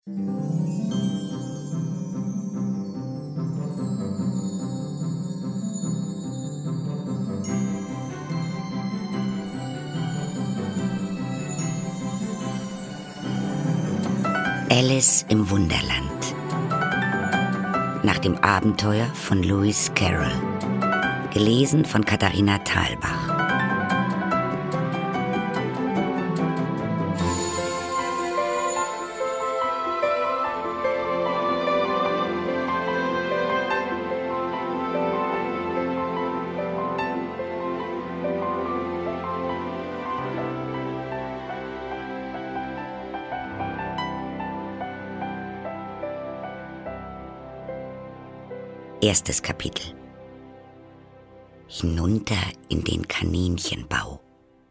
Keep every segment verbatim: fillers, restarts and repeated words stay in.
Alice im Wunderland. Nach dem Abenteuer von Lewis Carroll. Gelesen von Katharina Thalbach. Erstes Kapitel. Hinunter in den Kaninchenbau.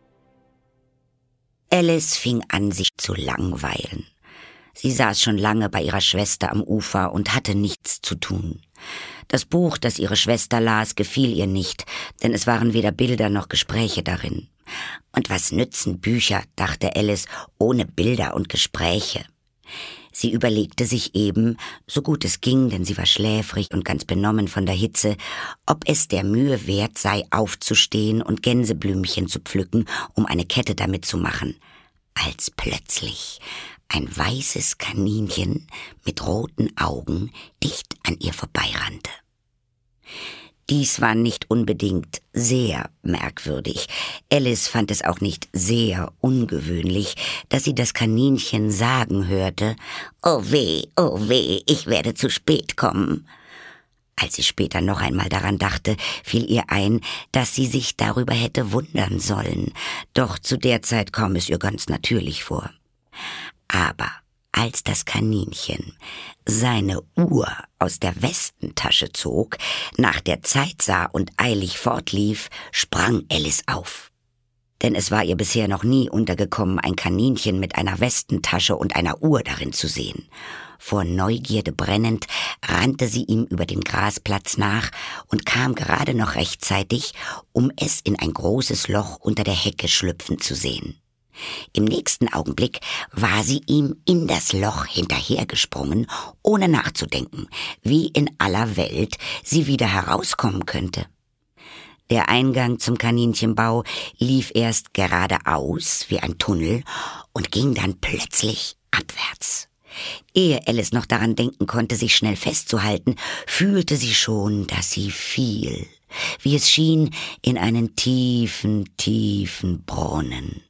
Alice fing an, sich zu langweilen. Sie saß schon lange bei ihrer Schwester am Ufer und hatte nichts zu tun. Das Buch, das ihre Schwester las, gefiel ihr nicht, denn es waren weder Bilder noch Gespräche darin. Und was nützen Bücher, dachte Alice, ohne Bilder und Gespräche? Sie überlegte sich eben, so gut es ging, denn sie war schläfrig und ganz benommen von der Hitze, ob es der Mühe wert sei, aufzustehen und Gänseblümchen zu pflücken, um eine Kette damit zu machen, als plötzlich ein weißes Kaninchen mit roten Augen dicht an ihr vorbeirannte. Dies war nicht unbedingt sehr merkwürdig. Alice fand es auch nicht sehr ungewöhnlich, dass sie das Kaninchen sagen hörte, »Oh weh, oh weh, ich werde zu spät kommen.« Als sie später noch einmal daran dachte, fiel ihr ein, dass sie sich darüber hätte wundern sollen, doch zu der Zeit kam es ihr ganz natürlich vor. Aber als das Kaninchen seine Uhr aus der Westentasche zog, nach der Zeit sah und eilig fortlief, sprang Alice auf. Denn es war ihr bisher noch nie untergekommen, ein Kaninchen mit einer Westentasche und einer Uhr darin zu sehen. Vor Neugierde brennend rannte sie ihm über den Grasplatz nach und kam gerade noch rechtzeitig, um es in ein großes Loch unter der Hecke schlüpfen zu sehen. Im nächsten Augenblick war sie ihm in das Loch hinterhergesprungen, ohne nachzudenken, wie in aller Welt sie wieder herauskommen könnte. Der Eingang zum Kaninchenbau lief erst geradeaus wie ein Tunnel und ging dann plötzlich abwärts. Ehe Alice noch daran denken konnte, sich schnell festzuhalten, fühlte sie schon, dass sie fiel, wie es schien, in einen tiefen, tiefen Brunnen.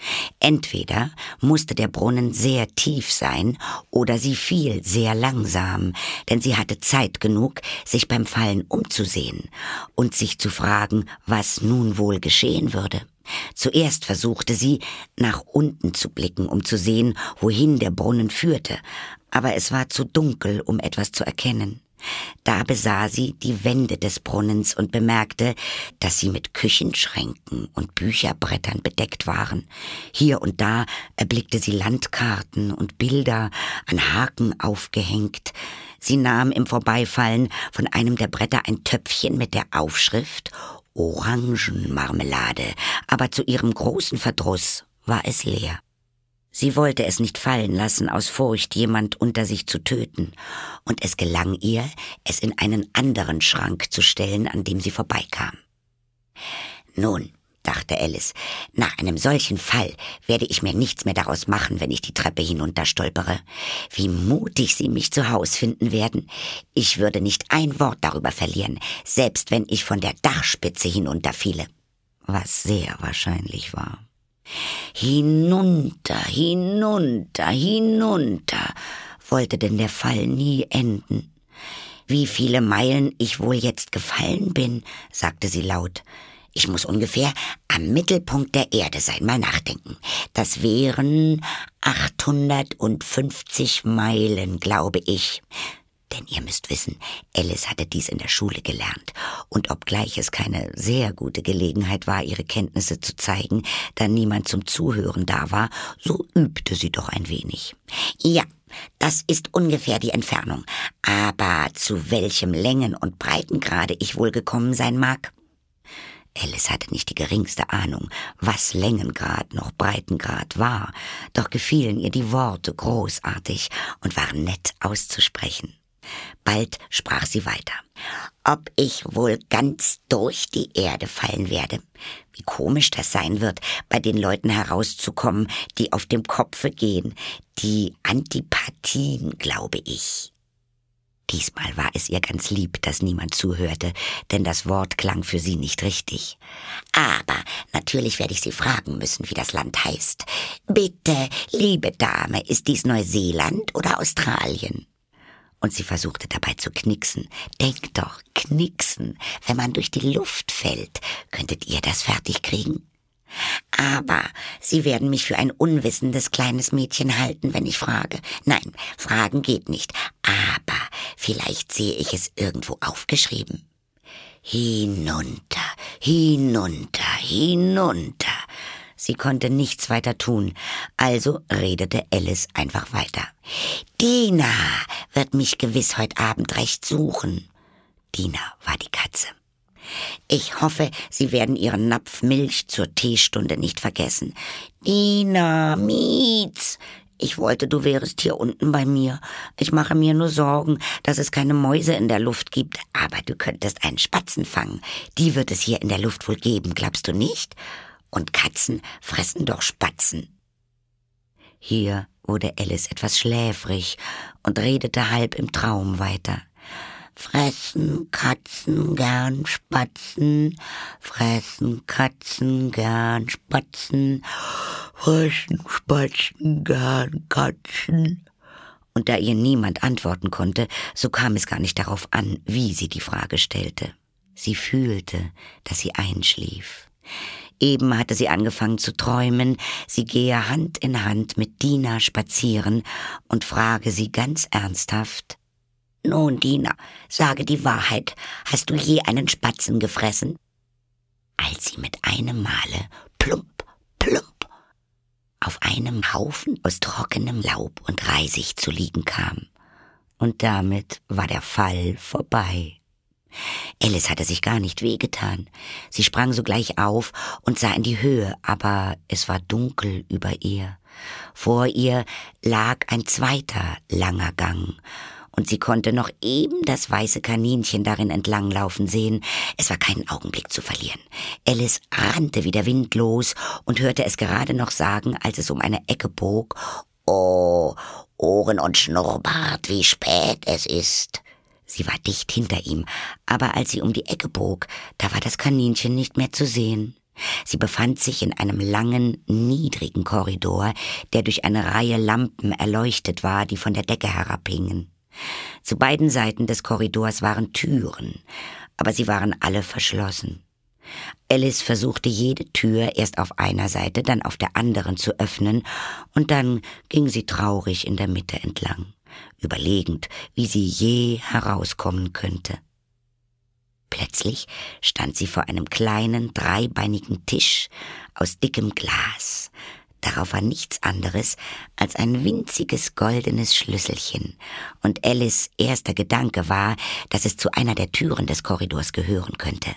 Entweder musste der Brunnen sehr tief sein oder sie fiel sehr langsam, denn sie hatte Zeit genug, sich beim Fallen umzusehen und sich zu fragen, was nun wohl geschehen würde. Zuerst versuchte sie, nach unten zu blicken, um zu sehen, wohin der Brunnen führte, aber es war zu dunkel, um etwas zu erkennen. Da besah sie die Wände des Brunnens und bemerkte, dass sie mit Küchenschränken und Bücherbrettern bedeckt waren. Hier und da erblickte sie Landkarten und Bilder an Haken aufgehängt. Sie nahm im Vorbeifallen von einem der Bretter ein Töpfchen mit der Aufschrift Orangenmarmelade, aber zu ihrem großen Verdruss war es leer. Sie wollte es nicht fallen lassen, aus Furcht, jemand unter sich zu töten, und es gelang ihr, es in einen anderen Schrank zu stellen, an dem sie vorbeikam. Nun, dachte Alice, nach einem solchen Fall werde ich mir nichts mehr daraus machen, wenn ich die Treppe hinunterstolpere. Wie mutig sie mich zu Haus finden werden. Ich würde nicht ein Wort darüber verlieren, selbst wenn ich von der Dachspitze hinunterfiele, was sehr wahrscheinlich war. Hinunter, hinunter, hinunter, wollte denn der Fall nie enden. Wie viele Meilen ich wohl jetzt gefallen bin, sagte sie laut. Ich muss ungefähr am Mittelpunkt der Erde sein, mal nachdenken. Das wären achthundertfünfzig Meilen, glaube ich. Denn ihr müsst wissen, Alice hatte dies in der Schule gelernt. Und obgleich es keine sehr gute Gelegenheit war, ihre Kenntnisse zu zeigen, da niemand zum Zuhören da war, so übte sie doch ein wenig. Ja, das ist ungefähr die Entfernung. Aber zu welchem Längen- und Breitengrade ich wohl gekommen sein mag? Alice hatte nicht die geringste Ahnung, was Längengrad noch Breitengrad war, doch gefielen ihr die Worte großartig und waren nett auszusprechen. Bald sprach sie weiter. Ob ich wohl ganz durch die Erde fallen werde? Wie komisch das sein wird, bei den Leuten herauszukommen, die auf dem Kopfe gehen. Die Antipathien, glaube ich. Diesmal war es ihr ganz lieb, dass niemand zuhörte, denn das Wort klang für sie nicht richtig. Aber natürlich werde ich Sie fragen müssen, wie das Land heißt. Bitte, liebe Dame, ist dies Neuseeland oder Australien? Und sie versuchte dabei zu knicksen. Denkt doch, knicksen, wenn man durch die Luft fällt. Könntet ihr das fertig kriegen? Aber Sie werden mich für ein unwissendes kleines Mädchen halten, wenn ich frage. Nein, fragen geht nicht. Aber vielleicht sehe ich es irgendwo aufgeschrieben. Hinunter, hinunter, hinunter. Sie konnte nichts weiter tun, also redete Alice einfach weiter. Dina wird mich gewiss heute Abend recht suchen. Dina war die Katze. Ich hoffe, Sie werden Ihren Napf Milch zur Teestunde nicht vergessen. Dina, Mietz! Ich wollte, du wärest hier unten bei mir. Ich mache mir nur Sorgen, dass es keine Mäuse in der Luft gibt. Aber du könntest einen Spatzen fangen. Die wird es hier in der Luft wohl geben, glaubst du nicht? Und Katzen fressen doch Spatzen. Hier wurde Alice etwas schläfrig und redete halb im Traum weiter. Fressen Katzen gern Spatzen, fressen Katzen gern Spatzen, fressen Spatzen gern Katzen. Und da ihr niemand antworten konnte, so kam es gar nicht darauf an, wie sie die Frage stellte. Sie fühlte, dass sie einschlief. Eben hatte sie angefangen zu träumen, sie gehe Hand in Hand mit Dina spazieren und frage sie ganz ernsthaft: Nun, Dina, sage die Wahrheit, hast du je einen Spatzen gefressen? Als sie mit einem Male plump, plump auf einem Haufen aus trockenem Laub und Reisig zu liegen kam. Und damit war der Fall vorbei. Alice hatte sich gar nicht wehgetan. Sie sprang sogleich auf und sah in die Höhe, aber es war dunkel über ihr. Vor ihr lag ein zweiter langer Gang, und sie konnte noch eben das weiße Kaninchen darin entlanglaufen sehen. Es war keinen Augenblick zu verlieren. Alice rannte wie der Wind los und hörte es gerade noch sagen, als es um eine Ecke bog: »Oh, Ohren und Schnurrbart, wie spät es ist!« Sie war dicht hinter ihm, aber als sie um die Ecke bog, da war das Kaninchen nicht mehr zu sehen. Sie befand sich in einem langen, niedrigen Korridor, der durch eine Reihe Lampen erleuchtet war, die von der Decke herabhingen. Zu beiden Seiten des Korridors waren Türen, aber sie waren alle verschlossen. Alice versuchte jede Tür erst auf einer Seite, dann auf der anderen zu öffnen, und dann ging sie traurig in der Mitte entlang, überlegend, wie sie je herauskommen könnte. Plötzlich stand sie vor einem kleinen, dreibeinigen Tisch aus dickem Glas. Darauf war nichts anderes als ein winziges goldenes Schlüsselchen, und Alice' erster Gedanke war, dass es zu einer der Türen des Korridors gehören könnte.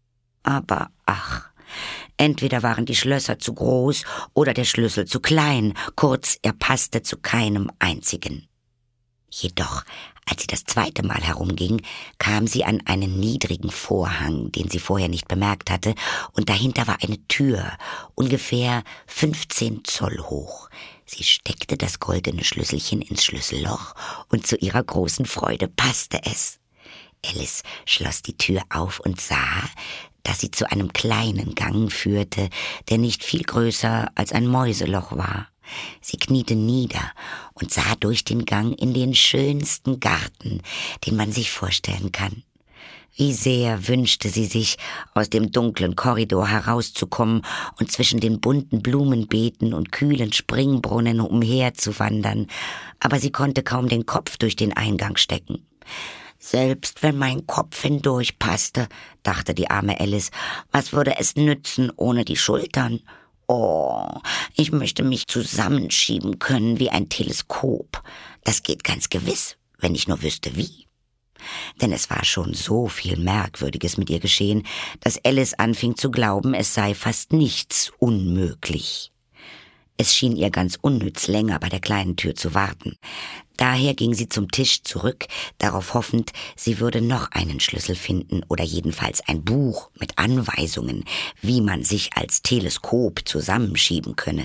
Aber ach, entweder waren die Schlösser zu groß oder der Schlüssel zu klein, kurz, er passte zu keinem einzigen. Jedoch, als sie das zweite Mal herumging, kam sie an einen niedrigen Vorhang, den sie vorher nicht bemerkt hatte, und dahinter war eine Tür, ungefähr fünfzehn Zoll hoch. Sie steckte das goldene Schlüsselchen ins Schlüsselloch, und zu ihrer großen Freude passte es. Alice schloss die Tür auf und sah, dass sie zu einem kleinen Gang führte, der nicht viel größer als ein Mäuseloch war. Sie kniete nieder und sah durch den Gang in den schönsten Garten, den man sich vorstellen kann. Wie sehr wünschte sie sich, aus dem dunklen Korridor herauszukommen und zwischen den bunten Blumenbeeten und kühlen Springbrunnen umherzuwandern, aber sie konnte kaum den Kopf durch den Eingang stecken. Selbst wenn mein Kopf hindurchpasste, dachte die arme Alice, was würde es nützen ohne die Schultern? Oh, ich möchte mich zusammenschieben können wie ein Teleskop. Das geht ganz gewiss, wenn ich nur wüsste wie. Denn es war schon so viel Merkwürdiges mit ihr geschehen, dass Alice anfing zu glauben, es sei fast nichts unmöglich. Es schien ihr ganz unnütz, länger bei der kleinen Tür zu warten. Daher ging sie zum Tisch zurück, darauf hoffend, sie würde noch einen Schlüssel finden oder jedenfalls ein Buch mit Anweisungen, wie man sich als Teleskop zusammenschieben könne.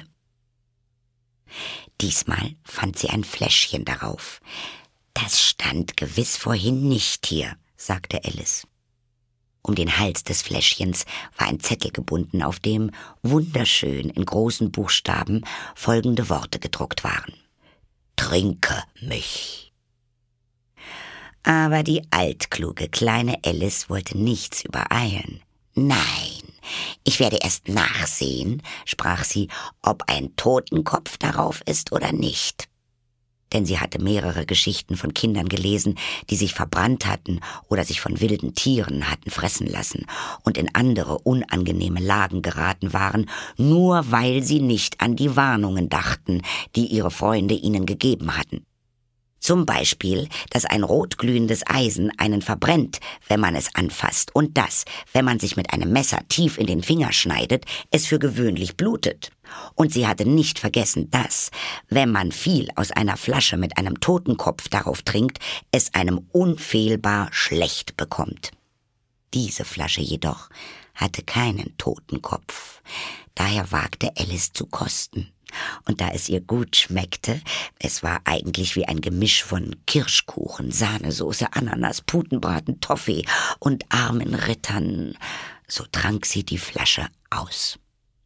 Diesmal fand sie ein Fläschchen darauf. »Das stand gewiss vorhin nicht hier«, sagte Alice. Um den Hals des Fläschchens war ein Zettel gebunden, auf dem wunderschön in großen Buchstaben folgende Worte gedruckt waren: »Trinke mich.« Aber die altkluge kleine Alice wollte nichts übereilen. »Nein, ich werde erst nachsehen«, sprach sie, »ob ein Totenkopf darauf ist oder nicht.« Denn sie hatte mehrere Geschichten von Kindern gelesen, die sich verbrannt hatten oder sich von wilden Tieren hatten fressen lassen und in andere unangenehme Lagen geraten waren, nur weil sie nicht an die Warnungen dachten, die ihre Freunde ihnen gegeben hatten. Zum Beispiel, dass ein rotglühendes Eisen einen verbrennt, wenn man es anfasst, und dass, wenn man sich mit einem Messer tief in den Finger schneidet, es für gewöhnlich blutet. Und sie hatte nicht vergessen, dass, wenn man viel aus einer Flasche mit einem Totenkopf darauf trinkt, es einem unfehlbar schlecht bekommt. Diese Flasche jedoch hatte keinen Totenkopf. Daher wagte Alice zu kosten. Und da es ihr gut schmeckte, es war eigentlich wie ein Gemisch von Kirschkuchen, Sahnesoße, Ananas, Putenbraten, Toffee und armen Rittern, so trank sie die Flasche aus.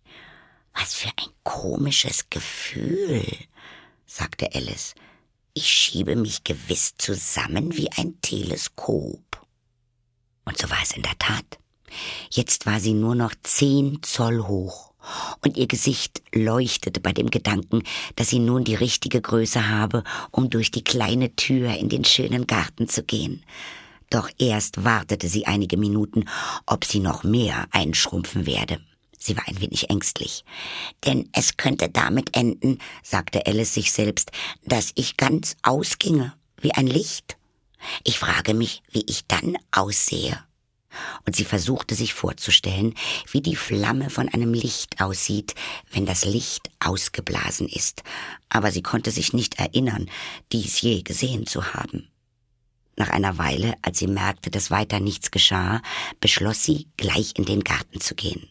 »Was für ein komisches Gefühl«, sagte Alice. »Ich schiebe mich gewiss zusammen wie ein Teleskop.« Und so war es in der Tat. Jetzt war sie nur noch zehn Zoll hoch. Und ihr Gesicht leuchtete bei dem Gedanken, dass sie nun die richtige Größe habe, um durch die kleine Tür in den schönen Garten zu gehen. Doch erst wartete sie einige Minuten, ob sie noch mehr einschrumpfen werde. Sie war ein wenig ängstlich. »Denn es könnte damit enden«, sagte Alice sich selbst, »dass ich ganz ausginge, wie ein Licht. Ich frage mich, wie ich dann aussehe.« Und sie versuchte sich vorzustellen, wie die Flamme von einem Licht aussieht, wenn das Licht ausgeblasen ist. Aber sie konnte sich nicht erinnern, dies je gesehen zu haben. Nach einer Weile, als sie merkte, dass weiter nichts geschah, beschloss sie, gleich in den Garten zu gehen.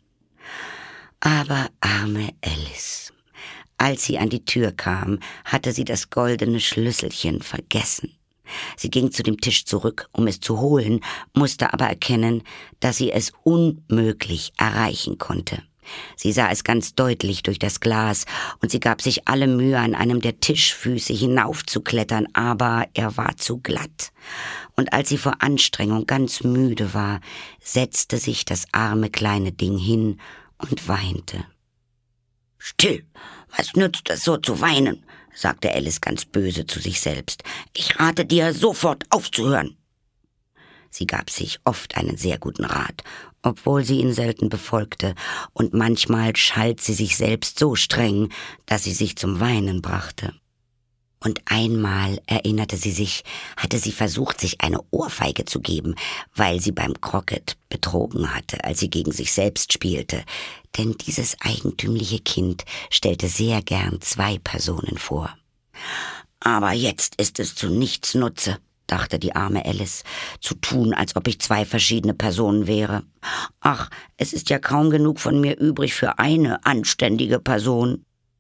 Aber arme Alice, als sie an die Tür kam, hatte sie das goldene Schlüsselchen vergessen. Sie ging zu dem Tisch zurück, um es zu holen, musste aber erkennen, dass sie es unmöglich erreichen konnte. Sie sah es ganz deutlich durch das Glas, und sie gab sich alle Mühe, an einem der Tischfüße hinaufzuklettern, aber er war zu glatt. Und als sie vor Anstrengung ganz müde war, setzte sich das arme kleine Ding hin und weinte. »Still, was nützt es so zu weinen?«, sagte Alice ganz böse zu sich selbst. »Ich rate dir, sofort aufzuhören.« Sie gab sich oft einen sehr guten Rat, obwohl sie ihn selten befolgte, und manchmal schalt sie sich selbst so streng, dass sie sich zum Weinen brachte. Und einmal, erinnerte sie sich, hatte sie versucht, sich eine Ohrfeige zu geben, weil sie beim Croquet betrogen hatte, als sie gegen sich selbst spielte. Denn dieses eigentümliche Kind stellte sehr gern zwei Personen vor. »Aber jetzt ist es zu nichts Nutze«, dachte die arme Alice, »zu tun, als ob ich zwei verschiedene Personen wäre. Ach, es ist ja kaum genug von mir übrig für eine anständige Person.«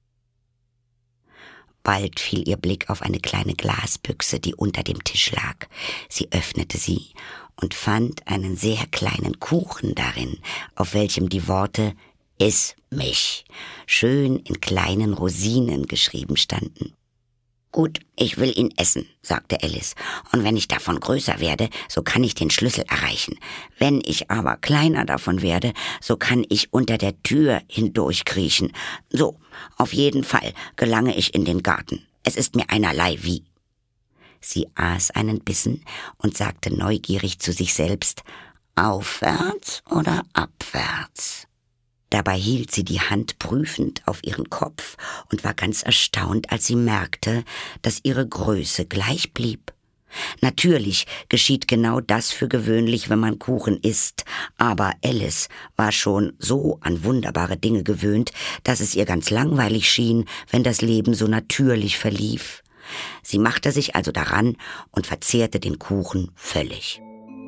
Bald fiel ihr Blick auf eine kleine Glasbüchse, die unter dem Tisch lag. Sie öffnete sie und fand einen sehr kleinen Kuchen darin, auf welchem die Worte »Iss mich« schön in kleinen Rosinen geschrieben standen. »Gut, ich will ihn essen«, sagte Alice, »und wenn ich davon größer werde, so kann ich den Schlüssel erreichen. Wenn ich aber kleiner davon werde, so kann ich unter der Tür hindurchkriechen. So, auf jeden Fall gelange ich in den Garten. Es ist mir einerlei wie.« Sie aß einen Bissen und sagte neugierig zu sich selbst, »Aufwärts oder abwärts?« Dabei hielt sie die Hand prüfend auf ihren Kopf und war ganz erstaunt, als sie merkte, dass ihre Größe gleich blieb. Natürlich geschieht genau das für gewöhnlich, wenn man Kuchen isst, aber Alice war schon so an wunderbare Dinge gewöhnt, dass es ihr ganz langweilig schien, wenn das Leben so natürlich verlief. Sie machte sich also daran und verzehrte den Kuchen völlig.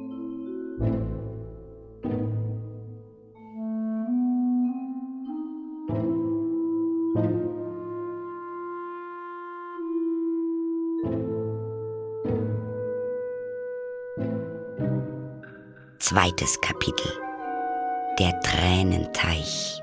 Zweites Kapitel. Der Tränenteich.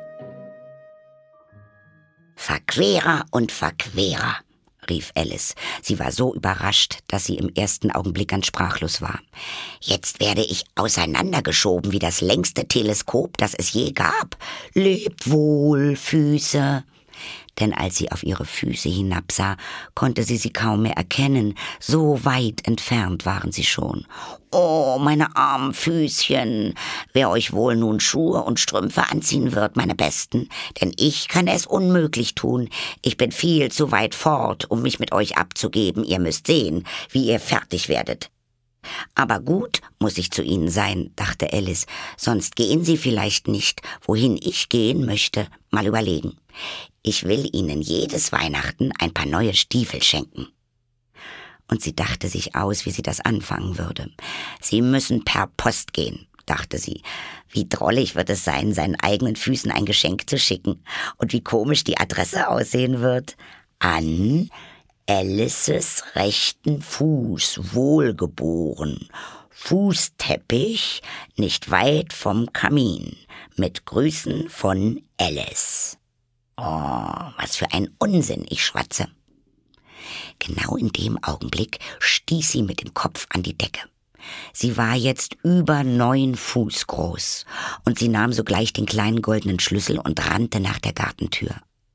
»Verquerer und Verquerer«, rief Alice. Sie war so überrascht, dass sie im ersten Augenblick ganz sprachlos war. »Jetzt werde ich auseinandergeschoben wie das längste Teleskop, das es je gab. Lebt wohl, Füße!« Denn als sie auf ihre Füße hinabsah, konnte sie sie kaum mehr erkennen. So weit entfernt waren sie schon. »Oh, meine armen Füßchen! Wer euch wohl nun Schuhe und Strümpfe anziehen wird, meine Besten? Denn ich kann es unmöglich tun. Ich bin viel zu weit fort, um mich mit euch abzugeben. Ihr müsst sehen, wie ihr fertig werdet.« »Aber gut muss ich zu Ihnen sein«, dachte Alice, »sonst gehen Sie vielleicht nicht, wohin ich gehen möchte. Mal überlegen. Ich will Ihnen jedes Weihnachten ein paar neue Stiefel schenken.« Und sie dachte sich aus, wie sie das anfangen würde. »Sie müssen per Post gehen«, dachte sie. Wie drollig wird es sein, seinen eigenen Füßen ein Geschenk zu schicken. Und wie komisch die Adresse aussehen wird. »An Alices rechten Fuß, wohlgeboren, Fußteppich, nicht weit vom Kamin, mit Grüßen von Alice.« Oh, was für ein Unsinn ich schwatze. Genau in dem Augenblick stieß sie mit dem Kopf an die Decke. Sie war jetzt über neun Fuß groß, und sie nahm sogleich den kleinen goldenen Schlüssel und rannte nach der Gartentür.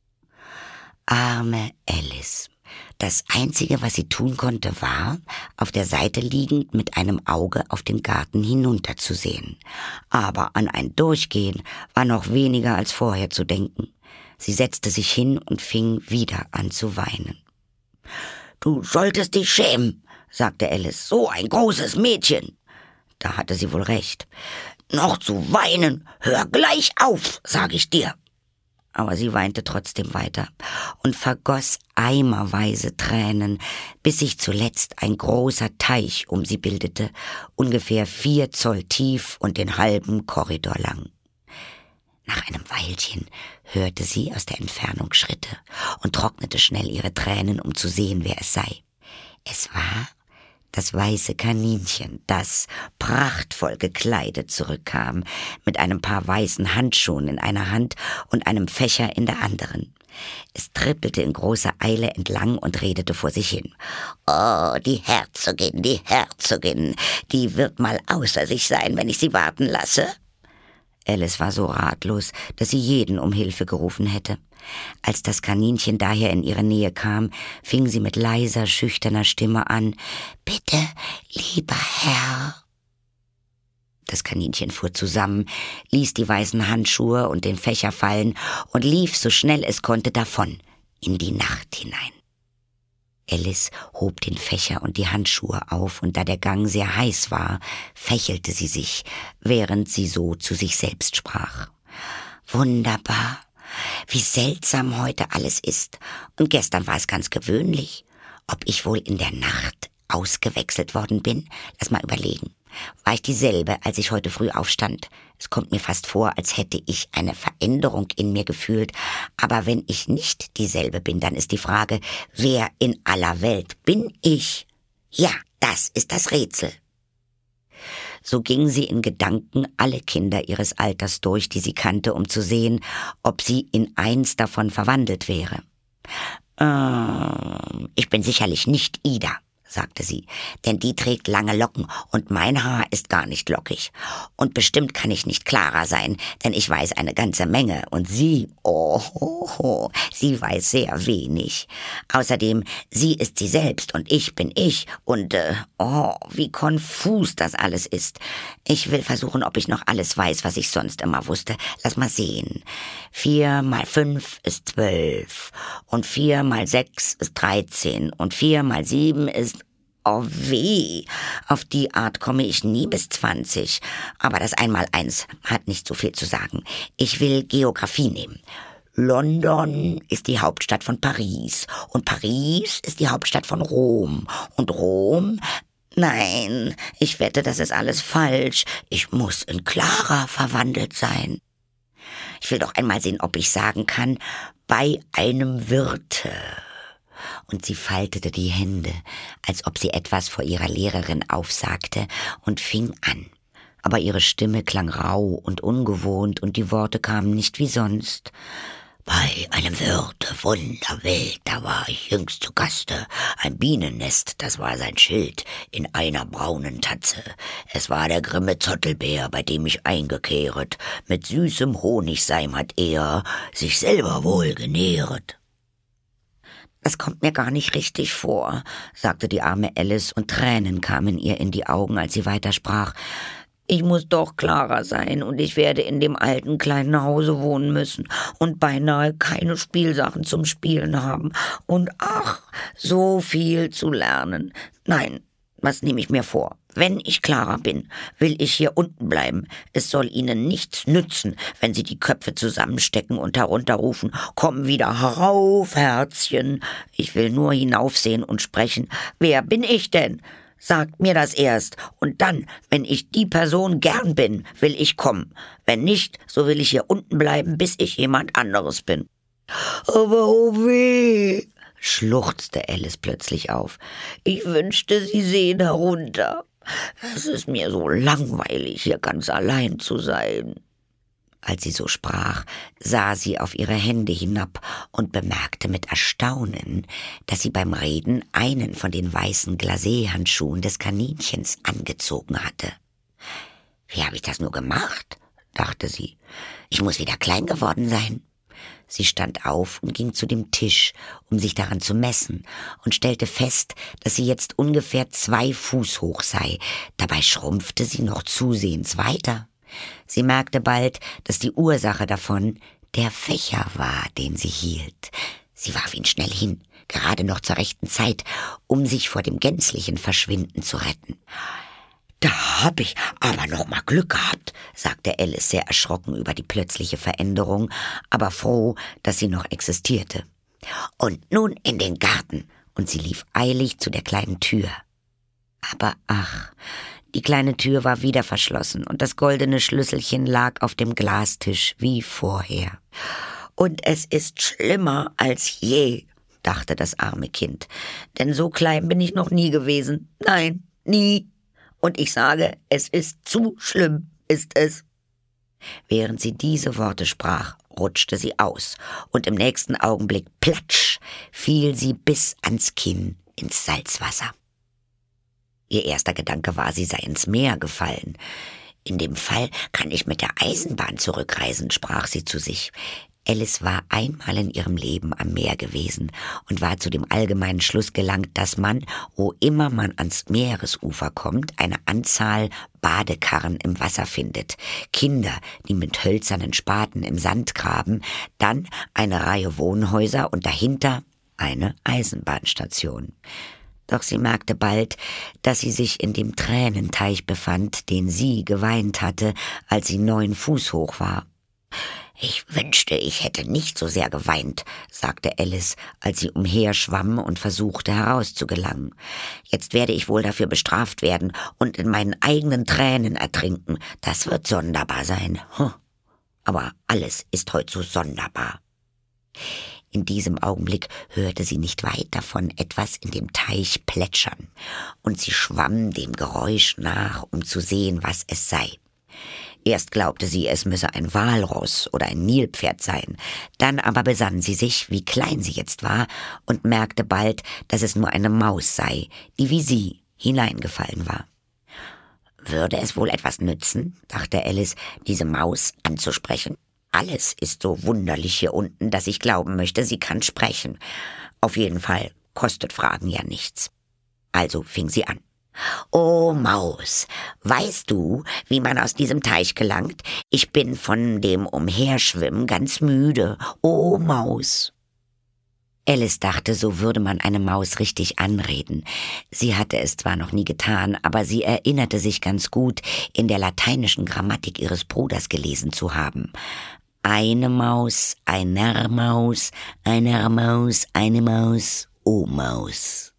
Arme Alice. Das Einzige, was sie tun konnte, war, auf der Seite liegend mit einem Auge auf den Garten hinunterzusehen. Aber an ein Durchgehen war noch weniger als vorher zu denken. Sie setzte sich hin und fing wieder an zu weinen. »Du solltest dich schämen«, sagte Alice, »so ein großes Mädchen.« Da hatte sie wohl recht. »Noch zu weinen, hör gleich auf, sag ich dir.« Aber sie weinte trotzdem weiter und vergoss eimerweise Tränen, bis sich zuletzt ein großer Teich um sie bildete, ungefähr vier Zoll tief und den halben Korridor lang. Nach einem Weilchen hörte sie aus der Entfernung Schritte und trocknete schnell ihre Tränen, um zu sehen, wer es sei. Es war das weiße Kaninchen, das prachtvoll gekleidet zurückkam, mit einem paar weißen Handschuhen in einer Hand und einem Fächer in der anderen. Es trippelte in großer Eile entlang und redete vor sich hin. »Oh, die Herzogin, die Herzogin, die wird mal außer sich sein, wenn ich sie warten lasse.« Alice war so ratlos, dass sie jeden um Hilfe gerufen hätte. Als das Kaninchen daher in ihre Nähe kam, fing sie mit leiser, schüchterner Stimme an. »Bitte, lieber Herr.« Das Kaninchen fuhr zusammen, ließ die weißen Handschuhe und den Fächer fallen und lief so schnell es konnte davon, in die Nacht hinein. Alice hob den Fächer und die Handschuhe auf, und da der Gang sehr heiß war, fächelte sie sich, während sie so zu sich selbst sprach. »Wunderbar, wie seltsam heute alles ist, und gestern war es ganz gewöhnlich. Ob ich wohl in der Nacht ausgewechselt worden bin? Lass mal überlegen. War ich dieselbe, als ich heute früh aufstand? Es kommt mir fast vor, als hätte ich eine Veränderung in mir gefühlt. Aber wenn ich nicht dieselbe bin, dann ist die Frage, wer in aller Welt bin ich? Ja, das ist das Rätsel.« So ging sie in Gedanken alle Kinder ihres Alters durch, die sie kannte, um zu sehen, ob sie in eins davon verwandelt wäre. Ähm, ich bin sicherlich nicht Ida, sagte sie, denn die trägt lange Locken und mein Haar ist gar nicht lockig. Und bestimmt kann ich nicht Clara sein, denn ich weiß eine ganze Menge und sie, oh, oh, oh, sie weiß sehr wenig. Außerdem, sie ist sie selbst und ich bin ich und, äh, oh, wie konfus das alles ist. Ich will versuchen, ob ich noch alles weiß, was ich sonst immer wusste. Lass mal sehen. Vier mal fünf ist zwölf und vier mal sechs ist dreizehn und vier mal sieben ist Oh weh, auf die Art komme ich nie bis zwanzig. Aber das Einmaleins hat nicht so viel zu sagen. Ich will Geografie nehmen. London ist die Hauptstadt von Paris und Paris ist die Hauptstadt von Rom und Rom... Nein, ich wette, das ist alles falsch. Ich muss in Clara verwandelt sein. Ich will doch einmal sehen, ob ich sagen kann, bei einem Wirte. Und sie faltete die Hände, als ob sie etwas vor ihrer Lehrerin aufsagte und fing an. Aber ihre Stimme klang rau und ungewohnt und die Worte kamen nicht wie sonst. Bei einem Wirte, wunderwild, da war ich jüngst zu Gaste. Ein Bienennest, das war sein Schild, in einer braunen Tatze. Es war der grimme Zottelbär, bei dem ich eingekehret. Mit süßem Honigseim hat er sich selber wohl genähret. »Das kommt mir gar nicht richtig vor«, sagte die arme Alice, und Tränen kamen ihr in die Augen, als sie weitersprach. »Ich muss doch Clara sein, und ich werde in dem alten kleinen Hause wohnen müssen und beinahe keine Spielsachen zum Spielen haben. Und ach, so viel zu lernen. Nein, was nehme ich mir vor? Wenn ich Clara bin, will ich hier unten bleiben. Es soll ihnen nichts nützen, wenn sie die Köpfe zusammenstecken und herunterrufen, »Komm wieder herauf, Herzchen!« Ich will nur hinaufsehen und sprechen. »Wer bin ich denn?« Sagt mir das erst, und dann, wenn ich die Person gern bin, will ich kommen. Wenn nicht, so will ich hier unten bleiben, bis ich jemand anderes bin.« »Aber oh weh«, schluchzte Alice plötzlich auf. »Ich wünschte, Sie sehen herunter. Es ist mir so langweilig, hier ganz allein zu sein.« Als sie so sprach, sah sie auf ihre Hände hinab und bemerkte mit Erstaunen, dass sie beim Reden einen von den weißen Glacé-Handschuhen des Kaninchens angezogen hatte. »Wie habe ich das nur gemacht?«, dachte sie. »Ich muss wieder klein geworden sein.« Sie stand auf und ging zu dem Tisch, um sich daran zu messen, und stellte fest, dass sie jetzt ungefähr zwei Fuß hoch sei. Dabei schrumpfte sie noch zusehends weiter. Sie merkte bald, dass die Ursache davon der Fächer war, den sie hielt. Sie warf ihn schnell hin, gerade noch zur rechten Zeit, um sich vor dem gänzlichen Verschwinden zu retten. »Da hab ich aber noch mal Glück gehabt«, sagte Alice sehr erschrocken über die plötzliche Veränderung, aber froh, dass sie noch existierte. »Und nun in den Garten«, und sie lief eilig zu der kleinen Tür. Aber ach, die kleine Tür war wieder verschlossen und das goldene Schlüsselchen lag auf dem Glastisch wie vorher. »Und es ist schlimmer als je«, dachte das arme Kind, »denn so klein bin ich noch nie gewesen. Nein, nie. Und ich sage, es ist zu schlimm, ist es.« Während sie diese Worte sprach, rutschte sie aus, und im nächsten Augenblick, platsch, fiel sie bis ans Kinn ins Salzwasser. Ihr erster Gedanke war, sie sei ins Meer gefallen. »In dem Fall kann ich mit der Eisenbahn zurückreisen«, sprach sie zu sich. Alice war einmal in ihrem Leben am Meer gewesen und war zu dem allgemeinen Schluss gelangt, dass man, wo immer man ans Meeresufer kommt, eine Anzahl Badekarren im Wasser findet, Kinder, die mit hölzernen Spaten im Sand graben, dann eine Reihe Wohnhäuser und dahinter eine Eisenbahnstation. Doch sie merkte bald, dass sie sich in dem Tränenteich befand, den sie geweint hatte, als sie neun Fuß hoch war. »Ich wünschte, ich hätte nicht so sehr geweint«, sagte Alice, als sie umherschwamm und versuchte herauszugelangen. »Jetzt werde ich wohl dafür bestraft werden und in meinen eigenen Tränen ertrinken. Das wird sonderbar sein. Hm. Aber alles ist heute so sonderbar.« In diesem Augenblick hörte sie nicht weit davon etwas in dem Teich plätschern, und sie schwamm dem Geräusch nach, um zu sehen, was es sei. Erst glaubte sie, es müsse ein Walross oder ein Nilpferd sein, dann aber besann sie sich, wie klein sie jetzt war, und merkte bald, dass es nur eine Maus sei, die wie sie hineingefallen war. Würde es wohl etwas nützen, dachte Alice, diese Maus anzusprechen? Alles ist so wunderlich hier unten, dass ich glauben möchte, sie kann sprechen. Auf jeden Fall kostet Fragen ja nichts. Also fing sie an. »O Maus, weißt du, wie man aus diesem Teich gelangt? Ich bin von dem Umherschwimmen ganz müde. O Maus!« Alice dachte, so würde man eine Maus richtig anreden. Sie hatte es zwar noch nie getan, aber sie erinnerte sich ganz gut, in der lateinischen Grammatik ihres Bruders gelesen zu haben. Eine Maus, einer Maus, einer Maus, eine Maus, o Maus.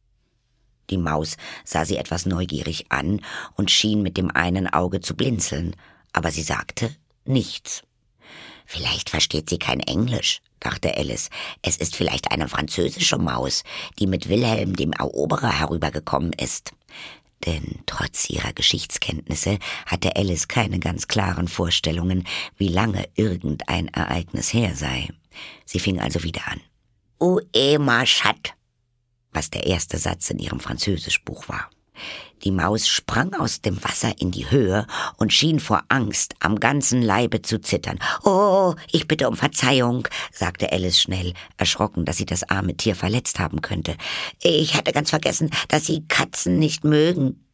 Die Maus sah sie etwas neugierig an und schien mit dem einen Auge zu blinzeln, aber sie sagte nichts. »Vielleicht versteht sie kein Englisch«, dachte Alice. »Es ist vielleicht eine französische Maus, die mit Wilhelm dem Eroberer herübergekommen ist.« Denn trotz ihrer Geschichtskenntnisse hatte Alice keine ganz klaren Vorstellungen, wie lange irgendein Ereignis her sei. Sie fing also wieder an. »Où est ma chatte?«, was der erste Satz in ihrem Französischbuch war. Die Maus sprang aus dem Wasser in die Höhe und schien vor Angst am ganzen Leibe zu zittern. »Oh, ich bitte um Verzeihung«, sagte Alice schnell, erschrocken, dass sie das arme Tier verletzt haben könnte. »Ich hatte ganz vergessen, dass Sie Katzen nicht mögen.«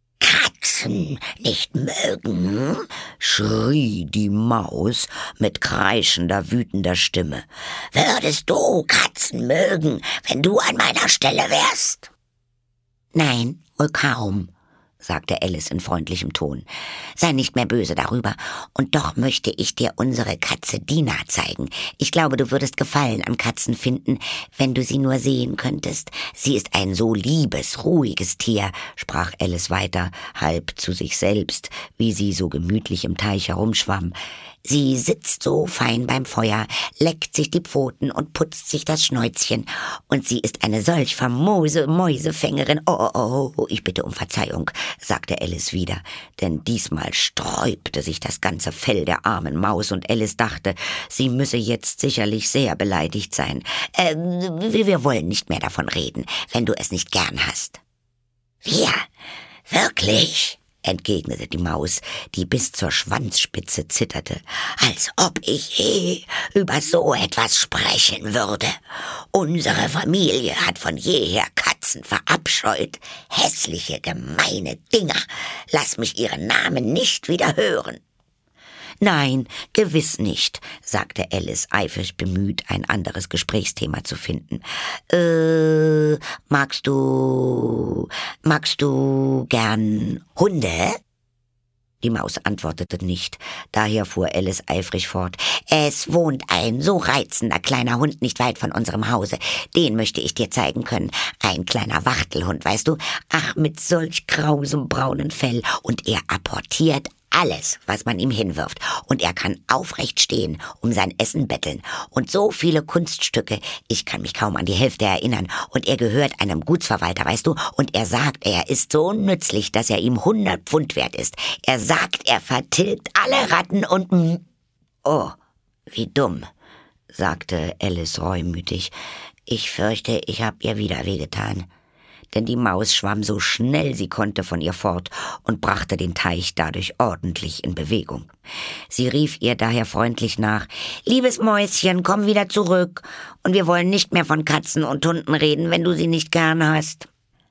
»Katzen nicht mögen?«, schrie die Maus mit kreischender, wütender Stimme. »Würdest du Katzen mögen, wenn du an meiner Stelle wärst?« »Nein, wohl kaum«, sagte Alice in freundlichem Ton. »Sei nicht mehr böse darüber. Und doch möchte ich dir unsere Katze Dina zeigen. Ich glaube, du würdest Gefallen an Katzen finden, wenn du sie nur sehen könntest. Sie ist ein so liebes, ruhiges Tier«, sprach Alice weiter, halb zu sich selbst, wie sie so gemütlich im Teich herumschwamm. »Sie sitzt so fein beim Feuer, leckt sich die Pfoten und putzt sich das Schnäuzchen. Und sie ist eine solch famose Mäusefängerin. Oh, oh, oh, ich bitte um Verzeihung«, sagte Alice wieder, denn diesmal sträubte sich das ganze Fell der armen Maus und Alice dachte, sie müsse jetzt sicherlich sehr beleidigt sein. Äh, wir wollen nicht mehr davon reden, wenn du es nicht gern hast.« »Wir? Wirklich?«, entgegnete die Maus, die bis zur Schwanzspitze zitterte. »Als ob ich je über so etwas sprechen würde. Unsere Familie hat von jeher Katzen verabscheut. Hässliche, gemeine Dinger. Lass mich ihren Namen nicht wieder hören.« »Nein, gewiss nicht«, sagte Alice, eifrig bemüht, ein anderes Gesprächsthema zu finden. »Äh, magst du, magst du gern Hunde?« Die Maus antwortete nicht, daher fuhr Alice eifrig fort. »Es wohnt ein so reizender kleiner Hund nicht weit von unserem Hause. Den möchte ich dir zeigen können. Ein kleiner Wachtelhund, weißt du? Ach, mit solch grausem braunen Fell. Und er apportiert alles, was man ihm hinwirft. Und er kann aufrecht stehen, um sein Essen betteln. Und so viele Kunststücke, ich kann mich kaum an die Hälfte erinnern. Und er gehört einem Gutsverwalter, weißt du? Und er sagt, er ist so nützlich, dass er ihm hundert Pfund wert ist. Er sagt, er vertilgt alle Ratten und... Oh, wie dumm, sagte Alice reumütig. Ich fürchte, ich hab ihr wieder wehgetan. Denn die Maus schwamm so schnell sie konnte von ihr fort und brachte den Teich dadurch ordentlich in Bewegung. Sie rief ihr daher freundlich nach, »Liebes Mäuschen, komm wieder zurück, und wir wollen nicht mehr von Katzen und Hunden reden, wenn du sie nicht gern hast.«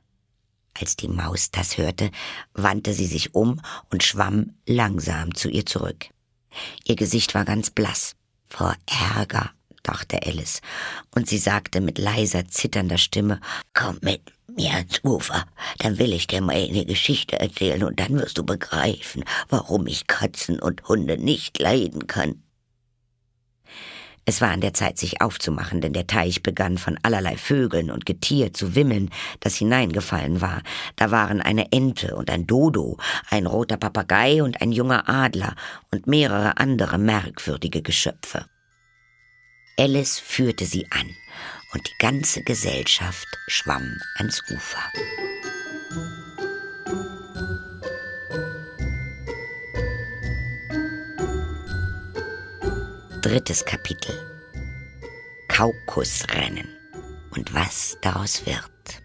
Als die Maus das hörte, wandte sie sich um und schwamm langsam zu ihr zurück. Ihr Gesicht war ganz blass, vor Ärger, dachte Alice, und sie sagte mit leiser, zitternder Stimme, »Komm mit mir ans Ufer, dann will ich dir mal eine Geschichte erzählen und dann wirst du begreifen, warum ich Katzen und Hunde nicht leiden kann.« Es war an der Zeit, sich aufzumachen, denn der Teich begann von allerlei Vögeln und Getier zu wimmeln, das hineingefallen war. Da waren eine Ente und ein Dodo, ein roter Papagei und ein junger Adler und mehrere andere merkwürdige Geschöpfe. Alice führte sie an, und die ganze Gesellschaft schwamm ans Ufer. Drittes Kapitel. Kaukusrennen und was daraus wird.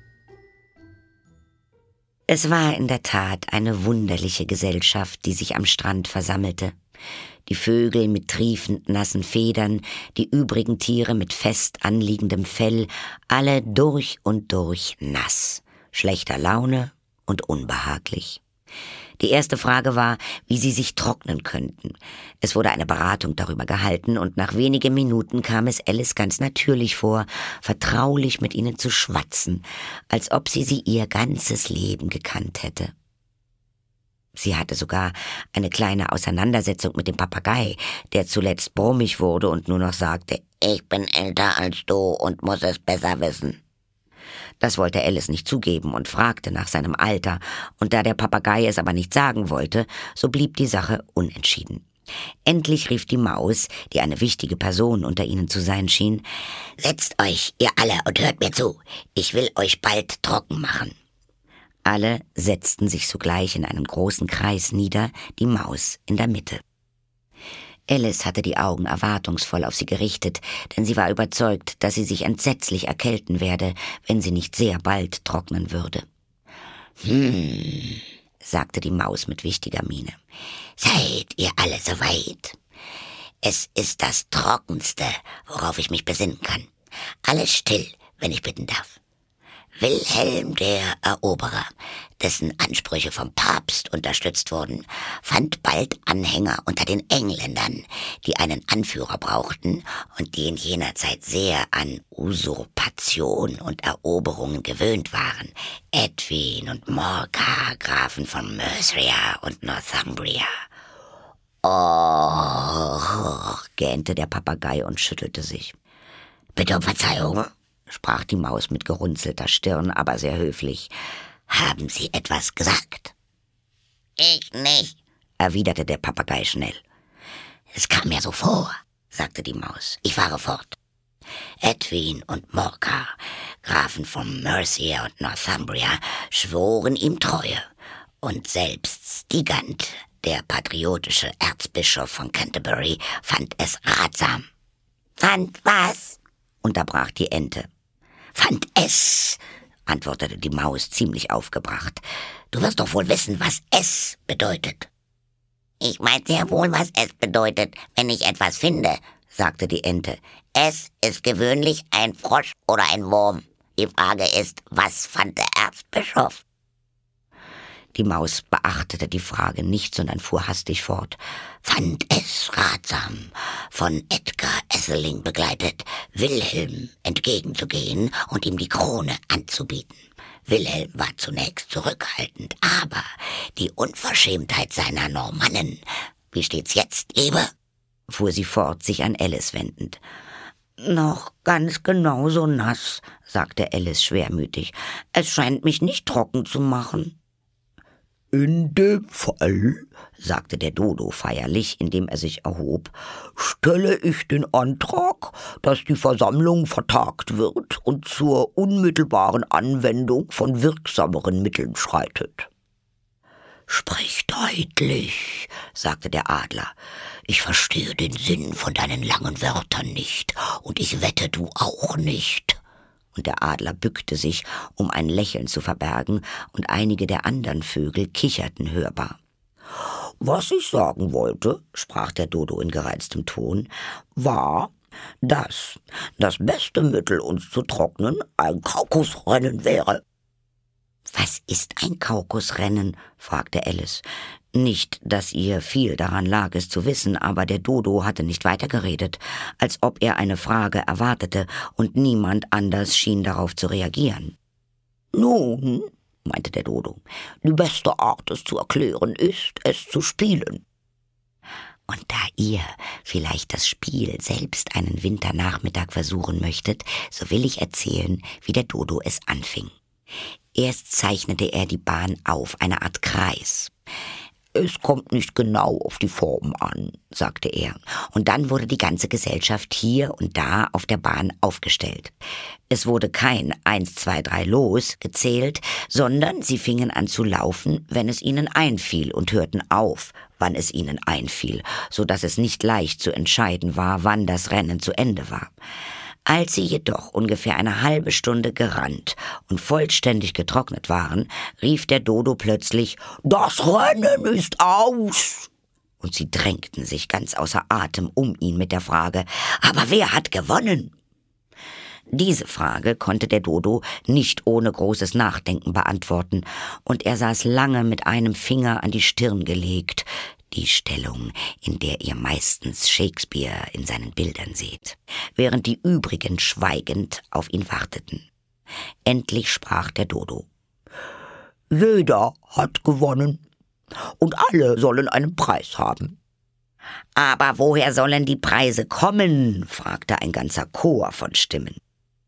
Es war in der Tat eine wunderliche Gesellschaft, die sich am Strand versammelte. Die Vögel mit triefend nassen Federn, die übrigen Tiere mit fest anliegendem Fell, alle durch und durch nass, schlechter Laune und unbehaglich. Die erste Frage war, wie sie sich trocknen könnten. Es wurde eine Beratung darüber gehalten und nach wenigen Minuten kam es Alice ganz natürlich vor, vertraulich mit ihnen zu schwatzen, als ob sie sie ihr ganzes Leben gekannt hätte. Sie hatte sogar eine kleine Auseinandersetzung mit dem Papagei, der zuletzt brummig wurde und nur noch sagte, »Ich bin älter als du und muss es besser wissen.« Das wollte Alice nicht zugeben und fragte nach seinem Alter, und da der Papagei es aber nicht sagen wollte, so blieb die Sache unentschieden. Endlich rief die Maus, die eine wichtige Person unter ihnen zu sein schien, »Setzt euch, ihr alle, und hört mir zu. Ich will euch bald trocken machen.« Alle setzten sich sogleich in einen großen Kreis nieder, die Maus in der Mitte. Alice hatte die Augen erwartungsvoll auf sie gerichtet, denn sie war überzeugt, dass sie sich entsetzlich erkälten werde, wenn sie nicht sehr bald trocknen würde. »Hm«, sagte die Maus mit wichtiger Miene, »seid ihr alle soweit? Es ist das Trockenste, worauf ich mich besinnen kann. Alles still, wenn ich bitten darf. Wilhelm der Eroberer, dessen Ansprüche vom Papst unterstützt wurden, fand bald Anhänger unter den Engländern, die einen Anführer brauchten und die in jener Zeit sehr an Usurpation und Eroberungen gewöhnt waren. Edwin und Morcar, Grafen von Mercia und Northumbria. »Oh«, gähnte der Papagei und schüttelte sich. »Bitte um Verzeihung«, sprach die Maus mit gerunzelter Stirn, aber sehr höflich. »Haben Sie etwas gesagt?« »Ich nicht«, erwiderte der Papagei schnell. »Es kam mir so vor«, sagte die Maus. »Ich fahre fort. Edwin und Morcar, Grafen von Mercia und Northumbria, schworen ihm Treue, und selbst Stigand, der patriotische Erzbischof von Canterbury, fand es ratsam.« »Fand was?«, unterbrach die Ente. »Fand es«, antwortete die Maus ziemlich aufgebracht. »Du wirst doch wohl wissen, was es bedeutet.« »Ich weiß sehr wohl, was es bedeutet, wenn ich etwas finde«, sagte die Ente. »Es ist gewöhnlich ein Frosch oder ein Wurm. Die Frage ist, was fand der Erzbischof?« Die Maus beachtete die Frage nicht, sondern fuhr hastig fort. »Fand es ratsam, von Edgar Atheling begleitet, Wilhelm entgegenzugehen und ihm die Krone anzubieten. Wilhelm war zunächst zurückhaltend, aber die Unverschämtheit seiner Normannen. Wie steht's jetzt, Liebe?« fuhr sie fort, sich an Alice wendend. »Noch ganz genauso nass«, sagte Alice schwermütig. »Es scheint mich nicht trocken zu machen.« »In dem Fall«, sagte der Dodo feierlich, indem er sich erhob, »stelle ich den Antrag, dass die Versammlung vertagt wird und zur unmittelbaren Anwendung von wirksameren Mitteln schreitet.« »Sprich deutlich«, sagte der Adler. »Ich verstehe den Sinn von deinen langen Wörtern nicht, und ich wette, du auch nicht.« Und der Adler bückte sich, um ein Lächeln zu verbergen, und einige der anderen Vögel kicherten hörbar. »Was ich sagen wollte«, sprach der Dodo in gereiztem Ton, »war, dass das beste Mittel, uns zu trocknen, ein Kaukusrennen wäre.« »Was ist ein Kaukusrennen?«, fragte Alice. Nicht, dass ihr viel daran lag, es zu wissen, aber der Dodo hatte nicht weitergeredet, als ob er eine Frage erwartete, und niemand anders schien darauf zu reagieren. »Nun«, meinte der Dodo, »die beste Art, es zu erklären, ist, es zu spielen.« »Und da ihr vielleicht das Spiel selbst einen Winternachmittag versuchen möchtet, so will ich erzählen, wie der Dodo es anfing. Erst zeichnete er die Bahn auf, eine Art Kreis. »Es kommt nicht genau auf die Form an«, sagte er, und dann wurde die ganze Gesellschaft hier und da auf der Bahn aufgestellt. Es wurde kein eins, zwei, drei los gezählt, sondern sie fingen an zu laufen, wenn es ihnen einfiel, und hörten auf, wann es ihnen einfiel, so dass es nicht leicht zu entscheiden war, wann das Rennen zu Ende war. Als sie jedoch ungefähr eine halbe Stunde gerannt und vollständig getrocknet waren, rief der Dodo plötzlich, »Das Rennen ist aus!« Und sie drängten sich ganz außer Atem um ihn mit der Frage, »Aber wer hat gewonnen?« Diese Frage konnte der Dodo nicht ohne großes Nachdenken beantworten, und er saß lange mit einem Finger an die Stirn gelegt, die Stellung, in der ihr meistens Shakespeare in seinen Bildern seht, während die übrigen schweigend auf ihn warteten. Endlich sprach der Dodo: »Jeder hat gewonnen, und alle sollen einen Preis haben.« »Aber woher sollen die Preise kommen?« fragte ein ganzer Chor von Stimmen.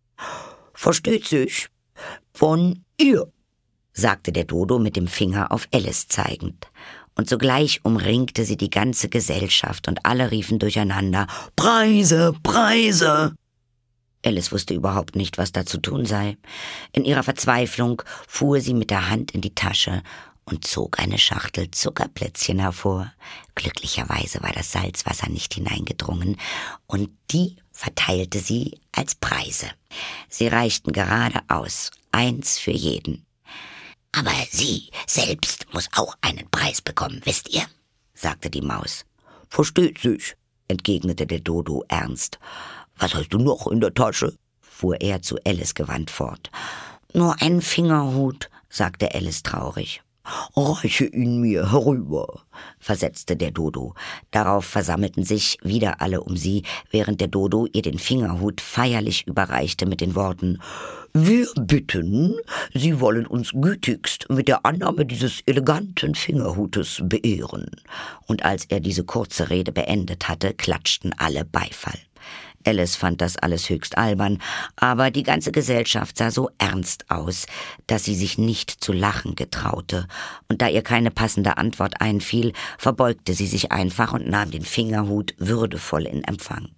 »Versteht sich, von ihr«, sagte der Dodo mit dem Finger auf Alice zeigend. Und sogleich umringte sie die ganze Gesellschaft und alle riefen durcheinander: »Preise, Preise!« Alice wusste überhaupt nicht, was da zu tun sei. In ihrer Verzweiflung fuhr sie mit der Hand in die Tasche und zog eine Schachtel Zuckerplätzchen hervor. Glücklicherweise war das Salzwasser nicht hineingedrungen, und die verteilte sie als Preise. Sie reichten gerade aus, eins für jeden. »Aber sie selbst muss auch einen Preis bekommen, wisst ihr?« sagte die Maus. »Versteht sich«, entgegnete der Dodo ernst. »Was hast du noch in der Tasche?« fuhr er zu Alice gewandt fort. »Nur einen Fingerhut«, sagte Alice traurig. »Reiche ihn mir herüber«, versetzte der Dodo. Darauf versammelten sich wieder alle um sie, während der Dodo ihr den Fingerhut feierlich überreichte mit den Worten: »Wir bitten, Sie wollen uns gütigst mit der Annahme dieses eleganten Fingerhutes beehren.« Und als er diese kurze Rede beendet hatte, klatschten alle Beifall. Alice fand das alles höchst albern, aber die ganze Gesellschaft sah so ernst aus, dass sie sich nicht zu lachen getraute, und da ihr keine passende Antwort einfiel, verbeugte sie sich einfach und nahm den Fingerhut würdevoll in Empfang.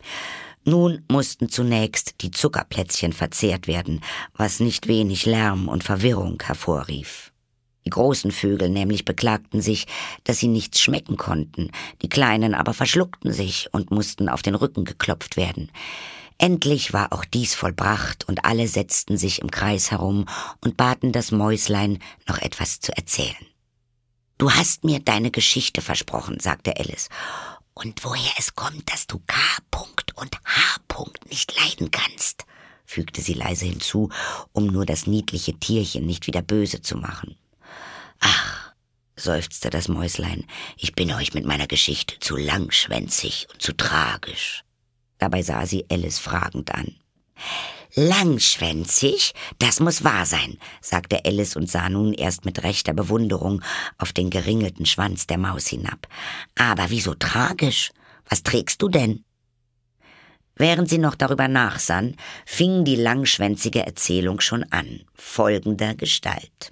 Nun mussten zunächst die Zuckerplätzchen verzehrt werden, was nicht wenig Lärm und Verwirrung hervorrief. Die großen Vögel nämlich beklagten sich, dass sie nichts schmecken konnten, die Kleinen aber verschluckten sich und mussten auf den Rücken geklopft werden. Endlich war auch dies vollbracht, und alle setzten sich im Kreis herum und baten das Mäuslein, noch etwas zu erzählen. »Du hast mir deine Geschichte versprochen«, sagte Alice. »Und woher es kommt, dass du K. und H. nicht leiden kannst«, fügte sie leise hinzu, um nur das niedliche Tierchen nicht wieder böse zu machen. »Ach«, seufzte das Mäuslein, »ich bin euch mit meiner Geschichte zu langschwänzig und zu tragisch.« Dabei sah sie Alice fragend an. »Langschwänzig? Das muss wahr sein«, sagte Alice und sah nun erst mit rechter Bewunderung auf den geringelten Schwanz der Maus hinab. »Aber wieso tragisch? Was trägst du denn?« Während sie noch darüber nachsann, fing die langschwänzige Erzählung schon an, folgender Gestalt.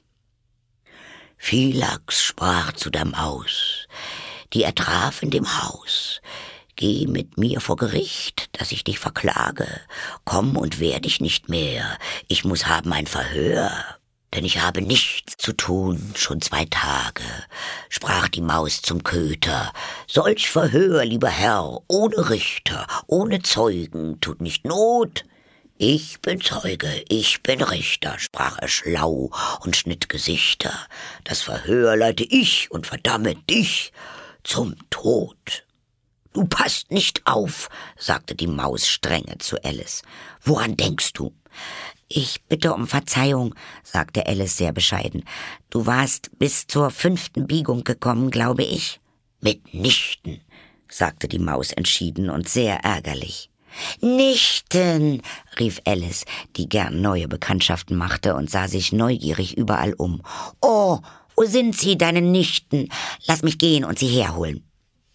Philax sprach zu der Maus, die er traf in dem Haus: »Geh mit mir vor Gericht, dass ich dich verklage. Komm und wehr dich nicht mehr, ich muss haben ein Verhör. Denn ich habe nichts zu tun, schon zwei Tage«, sprach die Maus zum Köter. »Solch Verhör, lieber Herr, ohne Richter, ohne Zeugen, tut nicht Not.« »Ich bin Zeuge, ich bin Richter«, sprach er schlau und schnitt Gesichter. »Das Verhör leite ich und verdamme dich zum Tod.« »Du passt nicht auf«, sagte die Maus strenge zu Alice. »Woran denkst du?« »Ich bitte um Verzeihung«, sagte Alice sehr bescheiden. »Du warst bis zur fünften Biegung gekommen, glaube ich.« »Mitnichten«, sagte die Maus entschieden und sehr ärgerlich. »Nichten«, rief Alice, die gern neue Bekanntschaften machte und sah sich neugierig überall um. »Oh, wo sind sie, deine Nichten? Lass mich gehen und sie herholen.«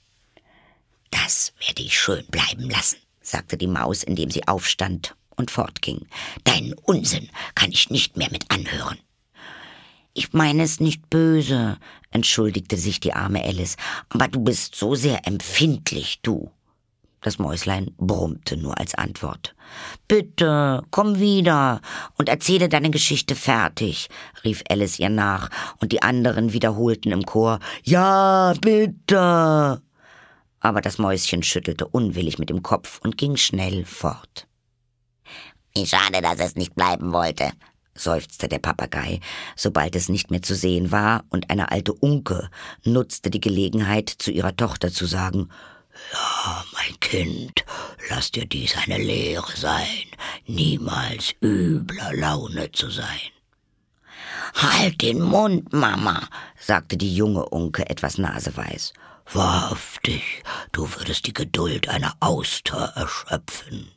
»Das werde ich schön bleiben lassen«, sagte die Maus, indem sie aufstand und fortging. »Deinen Unsinn kann ich nicht mehr mit anhören.« »Ich meine es nicht böse«, entschuldigte sich die arme Alice, »aber du bist so sehr empfindlich, du.« Das Mäuslein brummte nur als Antwort. »Bitte, komm wieder und erzähle deine Geschichte fertig«, rief Alice ihr nach, und die anderen wiederholten im Chor: »Ja, bitte!« Aber das Mäuschen schüttelte unwillig mit dem Kopf und ging schnell fort. »Wie schade, dass es nicht bleiben wollte«, seufzte der Papagei, sobald es nicht mehr zu sehen war, und eine alte Unke nutzte die Gelegenheit, zu ihrer Tochter zu sagen: »Ja, mein Kind, lass dir dies eine Lehre sein, niemals übler Laune zu sein.« »Halt den Mund, Mama«, sagte die junge Unke etwas naseweiß. »Wahrhaftig, du würdest die Geduld einer Auster erschöpfen.«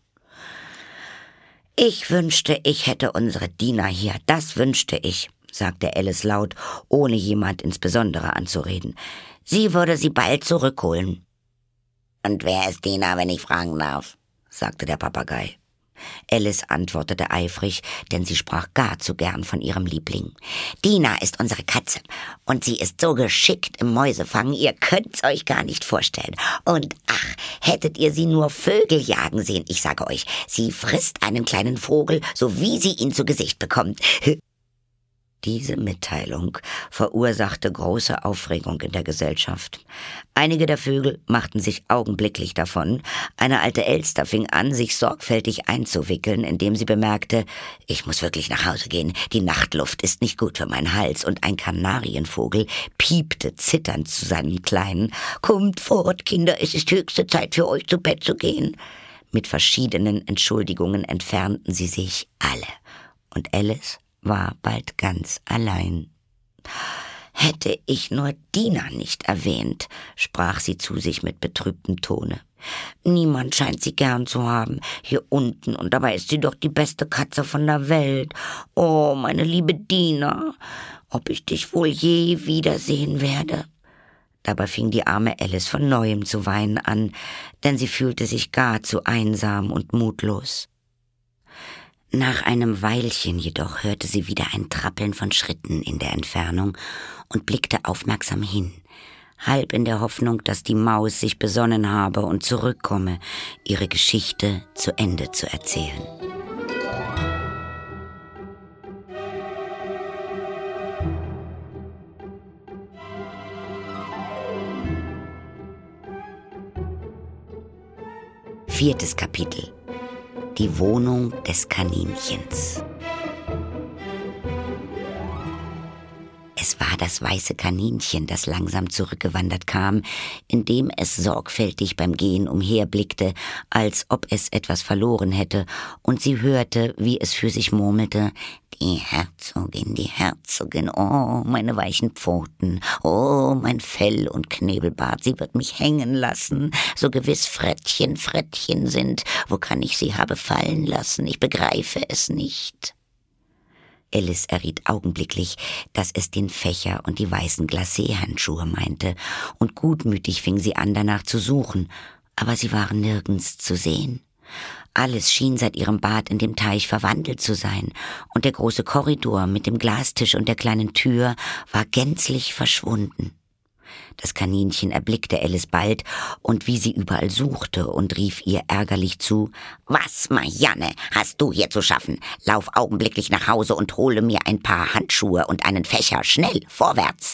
»Ich wünschte, ich hätte unsere Diener hier, das wünschte ich«, sagte Alice laut, ohne jemand insbesondere anzureden. »Sie würde sie bald zurückholen.« »Und wer ist Dina, wenn ich fragen darf?«, sagte der Papagei. Alice antwortete eifrig, denn sie sprach gar zu gern von ihrem Liebling. »Dina ist unsere Katze, und sie ist so geschickt im Mäusefangen, ihr könnt's euch gar nicht vorstellen. Und ach, hättet ihr sie nur Vögel jagen sehen, ich sage euch, sie frisst einen kleinen Vogel, so wie sie ihn zu Gesicht bekommt.« Diese Mitteilung verursachte große Aufregung in der Gesellschaft. Einige der Vögel machten sich augenblicklich davon. Eine alte Elster fing an, sich sorgfältig einzuwickeln, indem sie bemerkte, »Ich muss wirklich nach Hause gehen, die Nachtluft ist nicht gut für meinen Hals«, und ein Kanarienvogel piepte zitternd zu seinen Kleinen, »Kommt fort, Kinder, es ist höchste Zeit für euch zu Bett zu gehen.« Mit verschiedenen Entschuldigungen entfernten sie sich alle, und Alice war bald ganz allein. »Hätte ich nur Dina nicht erwähnt«, sprach sie zu sich mit betrübtem Tone. »Niemand scheint sie gern zu haben, hier unten, und dabei ist sie doch die beste Katze von der Welt. Oh, meine liebe Dina, ob ich dich wohl je wiedersehen werde?« Dabei fing die arme Alice von neuem zu weinen an, denn sie fühlte sich gar zu einsam und mutlos. Nach einem Weilchen jedoch hörte sie wieder ein Trappeln von Schritten in der Entfernung und blickte aufmerksam hin, halb in der Hoffnung, dass die Maus sich besonnen habe und zurückkomme, ihre Geschichte zu Ende zu erzählen. Viertes Kapitel: Die Wohnung des Kaninchens. Es war das weiße Kaninchen, das langsam zurückgewandert kam, indem es sorgfältig beim Gehen umherblickte, als ob es etwas verloren hätte, und sie hörte, wie es für sich murmelte, »Die Herzogin, die Herzogin, oh, meine weichen Pfoten, oh, mein Fell und Knebelbart, sie wird mich hängen lassen, so gewiss Frettchen, Frettchen sind, wo kann ich sie habe fallen lassen, ich begreife es nicht.« Alice erriet augenblicklich, dass es den Fächer und die weißen Glacéhandschuhe meinte, und gutmütig fing sie an, danach zu suchen, aber sie waren nirgends zu sehen. Alles schien seit ihrem Bad in dem Teich verwandelt zu sein, und der große Korridor mit dem Glastisch und der kleinen Tür war gänzlich verschwunden. Das Kaninchen erblickte Alice bald, und wie sie überall suchte, und rief ihr ärgerlich zu, »Was, Marianne, hast du hier zu schaffen? Lauf augenblicklich nach Hause und hole mir ein paar Handschuhe und einen Fächer, schnell, vorwärts!«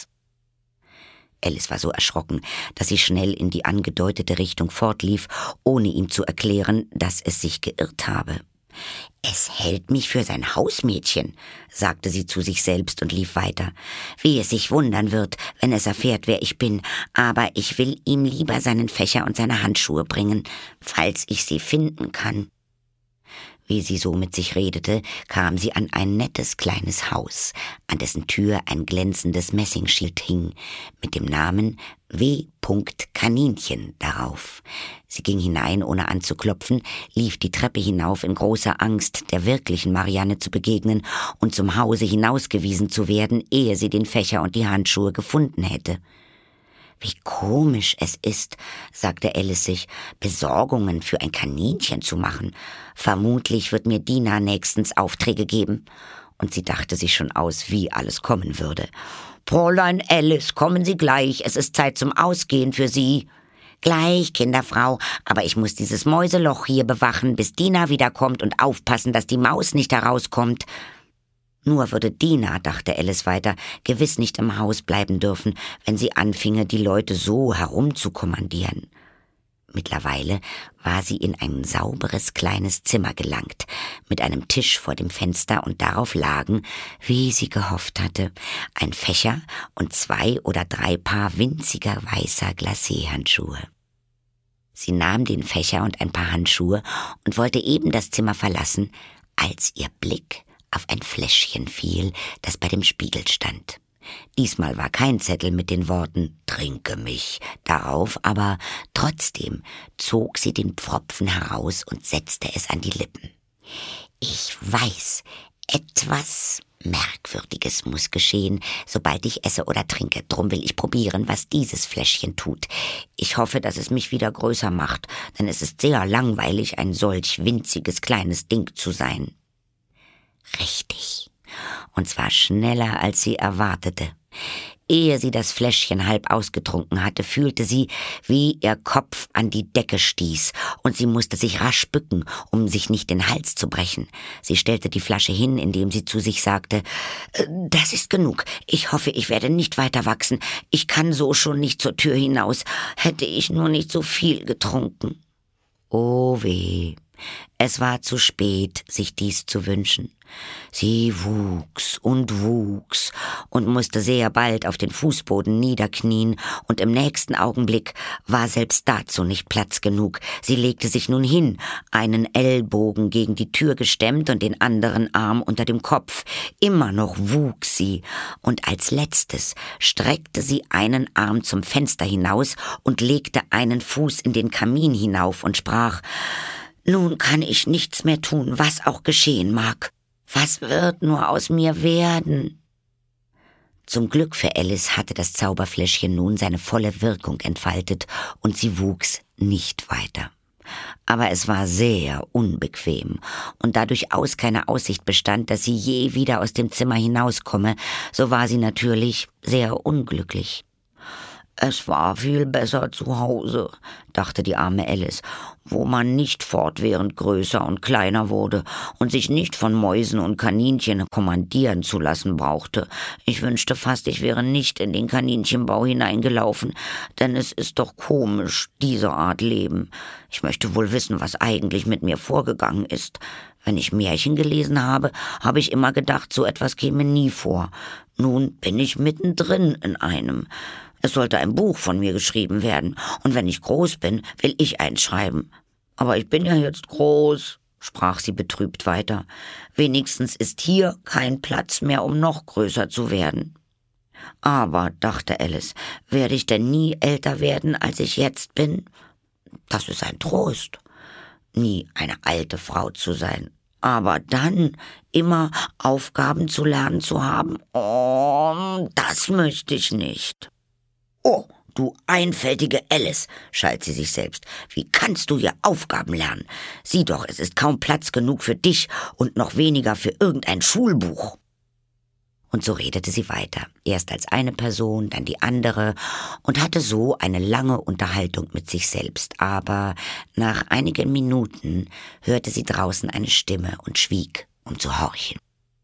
Alice war so erschrocken, dass sie schnell in die angedeutete Richtung fortlief, ohne ihm zu erklären, dass es sich geirrt habe. »Es hält mich für sein Hausmädchen«, sagte sie zu sich selbst und lief weiter. »Wie es sich wundern wird, wenn es erfährt, wer ich bin, aber ich will ihm lieber seinen Fächer und seine Handschuhe bringen, falls ich sie finden kann.« Wie sie so mit sich redete, kam sie an ein nettes kleines Haus, an dessen Tür ein glänzendes Messingschild hing, mit dem Namen W. Kaninchen darauf. Sie ging hinein, ohne anzuklopfen, lief die Treppe hinauf in großer Angst, der wirklichen Marianne zu begegnen und zum Hause hinausgewiesen zu werden, ehe sie den Fächer und die Handschuhe gefunden hätte. »Wie komisch es ist«, sagte Alice sich, »Besorgungen für ein Kaninchen zu machen. Vermutlich wird mir Dina nächstens Aufträge geben.« Und sie dachte sich schon aus, wie alles kommen würde. »Fräulein Alice, kommen Sie gleich, es ist Zeit zum Ausgehen für Sie.« »Gleich, Kinderfrau, aber ich muss dieses Mäuseloch hier bewachen, bis Dina wiederkommt, und aufpassen, dass die Maus nicht herauskommt.« Nur würde Dina, dachte Alice weiter, gewiss nicht im Haus bleiben dürfen, wenn sie anfinge, die Leute so herumzukommandieren. Mittlerweile war sie in ein sauberes kleines Zimmer gelangt, mit einem Tisch vor dem Fenster, und darauf lagen, wie sie gehofft hatte, ein Fächer und zwei oder drei Paar winziger weißer Glacéhandschuhe. Sie nahm den Fächer und ein paar Handschuhe und wollte eben das Zimmer verlassen, als ihr Blick auf ein Fläschchen fiel, das bei dem Spiegel stand. Diesmal war kein Zettel mit den Worten »Trinke mich« darauf, aber trotzdem zog sie den Pfropfen heraus und setzte es an die Lippen. »Ich weiß, etwas Merkwürdiges muss geschehen, sobald ich esse oder trinke. Drum will ich probieren, was dieses Fläschchen tut. Ich hoffe, dass es mich wieder größer macht, denn es ist sehr langweilig, ein solch winziges kleines Ding zu sein.« Richtig. Und zwar schneller, als sie erwartete. Ehe sie das Fläschchen halb ausgetrunken hatte, fühlte sie, wie ihr Kopf an die Decke stieß, und sie musste sich rasch bücken, um sich nicht den Hals zu brechen. Sie stellte die Flasche hin, indem sie zu sich sagte, »Das ist genug. Ich hoffe, ich werde nicht weiter wachsen. Ich kann so schon nicht zur Tür hinaus. Hätte ich nur nicht so viel getrunken.« Oh weh. Es war zu spät, sich dies zu wünschen. Sie wuchs und wuchs und musste sehr bald auf den Fußboden niederknien, und im nächsten Augenblick war selbst dazu nicht Platz genug. Sie legte sich nun hin, einen Ellbogen gegen die Tür gestemmt und den anderen Arm unter dem Kopf. Immer noch wuchs sie, und als letztes streckte sie einen Arm zum Fenster hinaus und legte einen Fuß in den Kamin hinauf und sprach, »Nun kann ich nichts mehr tun, was auch geschehen mag. Was wird nur aus mir werden?« Zum Glück für Alice hatte das Zauberfläschchen nun seine volle Wirkung entfaltet, und sie wuchs nicht weiter. Aber es war sehr unbequem, und da durchaus keine Aussicht bestand, dass sie je wieder aus dem Zimmer hinauskomme, so war sie natürlich sehr unglücklich. »Es war viel besser zu Hause«, dachte die arme Alice, »wo man nicht fortwährend größer und kleiner wurde und sich nicht von Mäusen und Kaninchen kommandieren zu lassen brauchte. Ich wünschte fast, ich wäre nicht in den Kaninchenbau hineingelaufen, denn es ist doch komisch, diese Art Leben. Ich möchte wohl wissen, was eigentlich mit mir vorgegangen ist. Wenn ich Märchen gelesen habe, habe ich immer gedacht, so etwas käme nie vor. Nun bin ich mittendrin in einem. Es sollte ein Buch von mir geschrieben werden, und wenn ich groß bin, will ich eins schreiben. Aber ich bin ja jetzt groß«, sprach sie betrübt weiter. »Wenigstens ist hier kein Platz mehr, um noch größer zu werden.« »Aber«, dachte Alice, »werde ich denn nie älter werden, als ich jetzt bin? Das ist ein Trost, nie eine alte Frau zu sein. Aber dann immer Aufgaben zu lernen zu haben, oh, das möchte ich nicht.« »Oh, du einfältige Alice«, schalt sie sich selbst, »wie kannst du hier Aufgaben lernen? Sieh doch, es ist kaum Platz genug für dich und noch weniger für irgendein Schulbuch.« Und so redete sie weiter, erst als eine Person, dann die andere, und hatte so eine lange Unterhaltung mit sich selbst. Aber nach einigen Minuten hörte sie draußen eine Stimme und schwieg, um zu horchen.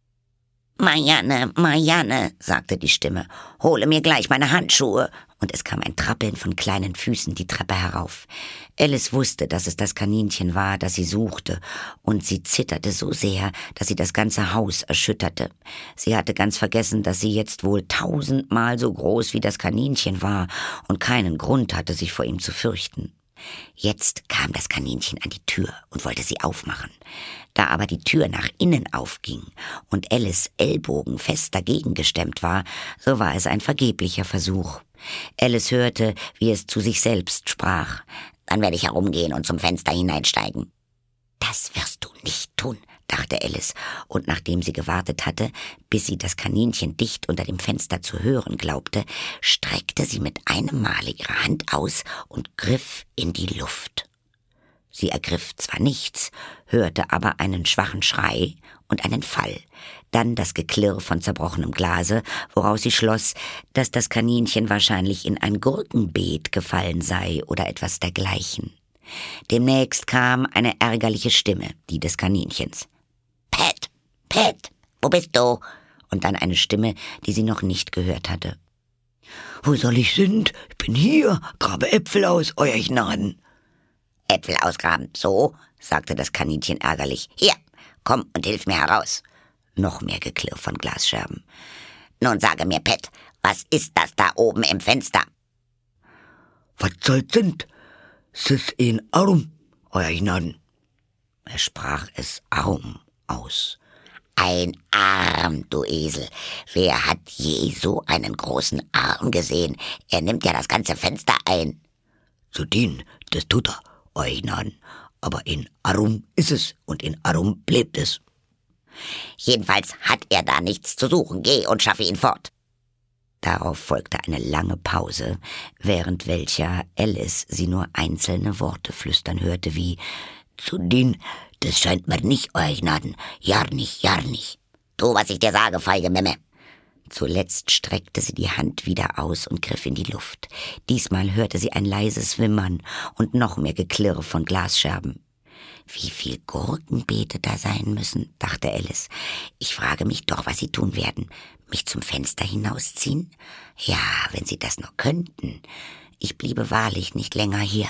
»Marianne, Marianne«, sagte die Stimme, »hole mir gleich meine Handschuhe.« Und es kam ein Trappeln von kleinen Füßen die Treppe herauf. Alice wusste, dass es das Kaninchen war, das sie suchte, und sie zitterte so sehr, dass sie das ganze Haus erschütterte. Sie hatte ganz vergessen, dass sie jetzt wohl tausendmal so groß wie das Kaninchen war und keinen Grund hatte, sich vor ihm zu fürchten. Jetzt kam das Kaninchen an die Tür und wollte sie aufmachen. Da aber die Tür nach innen aufging und Alice Ellbogen fest dagegen gestemmt war, so war es ein vergeblicher Versuch. Alice hörte, wie es zu sich selbst sprach. »Dann werde ich herumgehen und zum Fenster hineinsteigen.« »Das wirst du nicht tun«, dachte Alice, und nachdem sie gewartet hatte, bis sie das Kaninchen dicht unter dem Fenster zu hören glaubte, streckte sie mit einem Male ihre Hand aus und griff in die Luft. Sie ergriff zwar nichts, hörte aber einen schwachen Schrei und einen Fall, dann das Geklirr von zerbrochenem Glase, woraus sie schloss, dass das Kaninchen wahrscheinlich in ein Gurkenbeet gefallen sei oder etwas dergleichen. Demnächst kam eine ärgerliche Stimme, die des Kaninchens. »Pat, Pat, wo bist du?« Und dann eine Stimme, die sie noch nicht gehört hatte. »Wo soll ich sind? Ich bin hier, grabe Äpfel aus, euer Gnaden.« »Äpfel ausgraben, so?«, sagte das Kaninchen ärgerlich. »Hier, komm und hilf mir heraus.« Noch mehr Geklirr von Glasscherben. »Nun sage mir, Pat, was ist das da oben im Fenster?« »Was soll's sind? "Sis in Arm, euer Gnaden." Er sprach es Arm aus. »Ein Arm, du Esel. Wer hat je so einen großen Arm gesehen? Er nimmt ja das ganze Fenster ein.« »Zu dien, das tut er, euer Gnaden. Aber in Arum ist es und in Arum bleibt es.« »Jedenfalls hat er da nichts zu suchen. Geh und schaffe ihn fort.« Darauf folgte eine lange Pause, während welcher Alice sie nur einzelne Worte flüstern hörte, wie »Zu dien, das scheint mir nicht, euer Gnaden. Jar nicht, jar nicht.« »Tu, was ich dir sage, feige Memme.« Zuletzt streckte sie die Hand wieder aus und griff in die Luft. Diesmal hörte sie ein leises Wimmern und noch mehr Geklirr von Glasscherben. »Wie viel Gurkenbeete da sein müssen«, dachte Alice. »Ich frage mich doch, was sie tun werden. Mich zum Fenster hinausziehen? Ja, wenn sie das nur könnten. Ich bliebe wahrlich nicht länger hier.«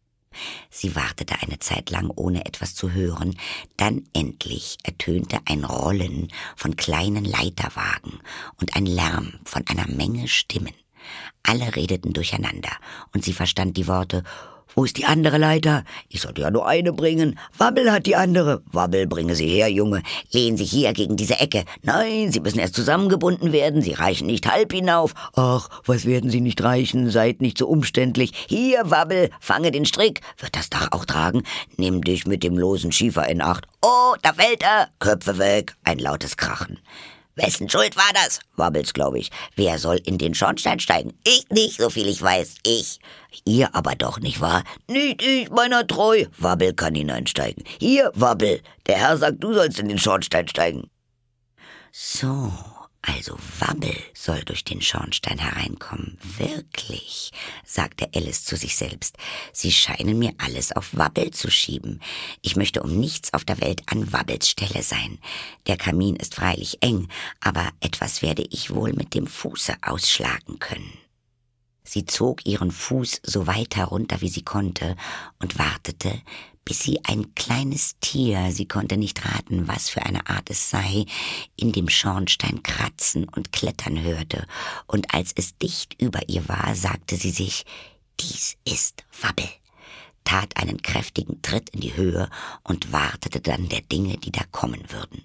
Sie wartete eine Zeit lang, ohne etwas zu hören. Dann endlich ertönte ein Rollen von kleinen Leiterwagen und ein Lärm von einer Menge Stimmen. Alle redeten durcheinander, und sie verstand die Worte: »Wo ist die andere Leiter? Ich sollte ja nur eine bringen. Wabbel hat die andere. Wabbel, bringe sie her, Junge. Lehnen Sie hier gegen diese Ecke. Nein, Sie müssen erst zusammengebunden werden. Sie reichen nicht halb hinauf. Ach, was werden Sie nicht reichen? Seid nicht so umständlich. Hier, Wabbel, fange den Strick. Wird das Dach auch tragen? Nimm dich mit dem losen Schiefer in Acht. Oh, da fällt er. Köpfe weg. Ein lautes Krachen. »Wessen Schuld war das?« Wabbels, glaube ich. »Wer soll in den Schornstein steigen?« »Ich nicht, so viel ich weiß. Ich.« »Ihr aber doch, nicht wahr?« »Nicht ich, meiner treu.« »Wabbel kann hineinsteigen.« »Hier, Wabbel, der Herr sagt, du sollst in den Schornstein steigen.« »So, also Wabbel soll durch den Schornstein hereinkommen. Wirklich«, sagte Alice zu sich selbst. »Sie scheinen mir alles auf Wabbel zu schieben. Ich möchte um nichts auf der Welt an Wabbels Stelle sein. Der Kamin ist freilich eng, aber etwas werde ich wohl mit dem Fuße ausschlagen können.« Sie zog ihren Fuß so weit herunter, wie sie konnte, und wartete, bis sie ein kleines Tier, sie konnte nicht raten, was für eine Art es sei, in dem Schornstein kratzen und klettern hörte, und als es dicht über ihr war, sagte sie sich: »Dies ist Wabbel«, tat einen kräftigen Tritt in die Höhe und wartete dann der Dinge, die da kommen würden.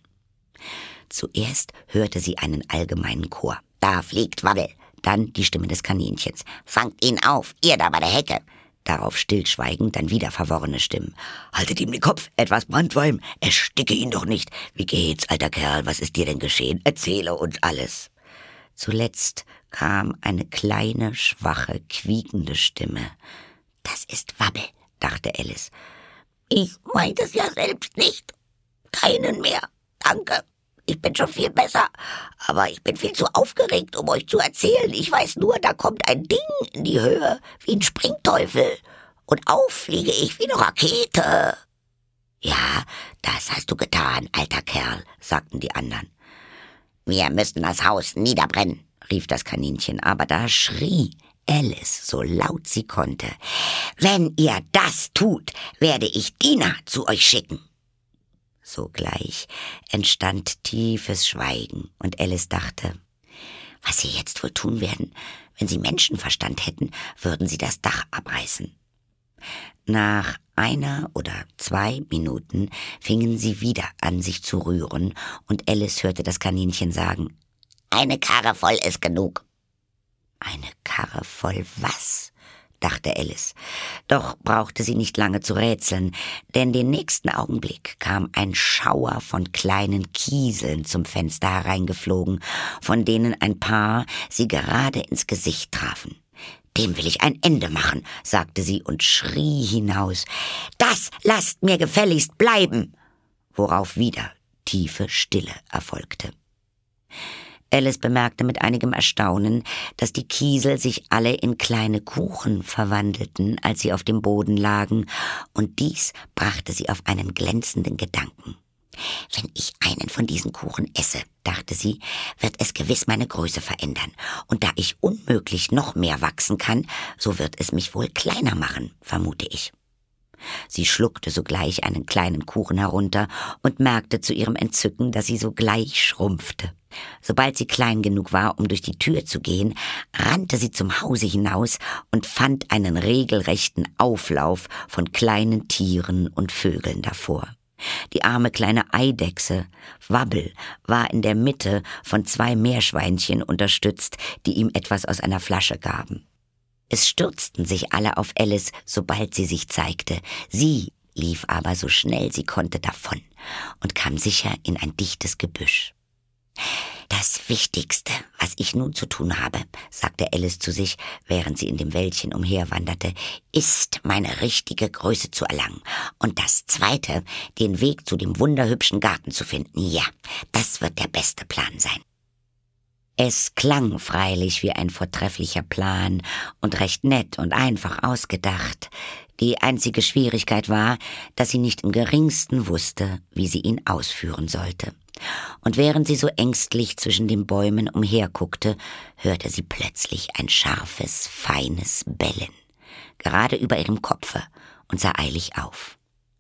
Zuerst hörte sie einen allgemeinen Chor: »Da fliegt Wabbel«, dann die Stimme des Kaninchens: »Fangt ihn auf, ihr da bei der Hecke«, darauf stillschweigend, dann wieder verworrene Stimmen: »Haltet ihm den Kopf, etwas Brandwein, ersticke ihn doch nicht. Wie geht's, alter Kerl, was ist dir denn geschehen? Erzähle uns alles.« Zuletzt kam eine kleine, schwache, quiekende Stimme. »Das ist Wabbel«, dachte Alice. »Ich meinte es ja selbst nicht. Keinen mehr, danke. Ich bin schon viel besser, aber ich bin viel zu aufgeregt, um euch zu erzählen. Ich weiß nur, da kommt ein Ding in die Höhe, wie ein Springteufel. Und auf fliege ich wie eine Rakete.« »Ja, das hast du getan, alter Kerl«, sagten die anderen. »Wir müssen das Haus niederbrennen«, rief das Kaninchen, aber da schrie Alice, so laut sie konnte: »Wenn ihr das tut, werde ich Diener zu euch schicken.« Sogleich entstand tiefes Schweigen, und Alice dachte: »Was sie jetzt wohl tun werden? Wenn sie Menschenverstand hätten, würden sie das Dach abreißen.« Nach einer oder zwei Minuten fingen sie wieder an, sich zu rühren, und Alice hörte das Kaninchen sagen: »Eine Karre voll ist genug.« »Eine Karre voll was?«, dachte Alice. Doch brauchte sie nicht lange zu rätseln, denn den nächsten Augenblick kam ein Schauer von kleinen Kieseln zum Fenster hereingeflogen, von denen ein paar sie gerade ins Gesicht trafen. »Dem will ich ein Ende machen«, sagte sie und schrie hinaus: »Das lasst mir gefälligst bleiben!« Worauf wieder tiefe Stille erfolgte. Alice bemerkte mit einigem Erstaunen, dass die Kiesel sich alle in kleine Kuchen verwandelten, als sie auf dem Boden lagen, und dies brachte sie auf einen glänzenden Gedanken. »Wenn ich einen von diesen Kuchen esse«, dachte sie, »wird es gewiss meine Größe verändern, und da ich unmöglich noch mehr wachsen kann, so wird es mich wohl kleiner machen, vermute ich.« Sie schluckte sogleich einen kleinen Kuchen herunter und merkte zu ihrem Entzücken, dass sie sogleich schrumpfte. Sobald sie klein genug war, um durch die Tür zu gehen, rannte sie zum Hause hinaus und fand einen regelrechten Auflauf von kleinen Tieren und Vögeln davor. Die arme kleine Eidechse, Wabbel, war in der Mitte von zwei Meerschweinchen unterstützt, die ihm etwas aus einer Flasche gaben. Es stürzten sich alle auf Alice, sobald sie sich zeigte. Sie lief aber so schnell sie konnte davon und kam sicher in ein dichtes Gebüsch. »Das Wichtigste, was ich nun zu tun habe«, sagte Alice zu sich, während sie in dem Wäldchen umherwanderte, »ist, meine richtige Größe zu erlangen. Und das Zweite, den Weg zu dem wunderhübschen Garten zu finden. Ja, das wird der beste Plan sein.« Es klang freilich wie ein vortrefflicher Plan und recht nett und einfach ausgedacht. Die einzige Schwierigkeit war, dass sie nicht im geringsten wusste, wie sie ihn ausführen sollte. Und während sie so ängstlich zwischen den Bäumen umherguckte, hörte sie plötzlich ein scharfes, feines Bellen, gerade über ihrem Kopfe, und sah eilig auf.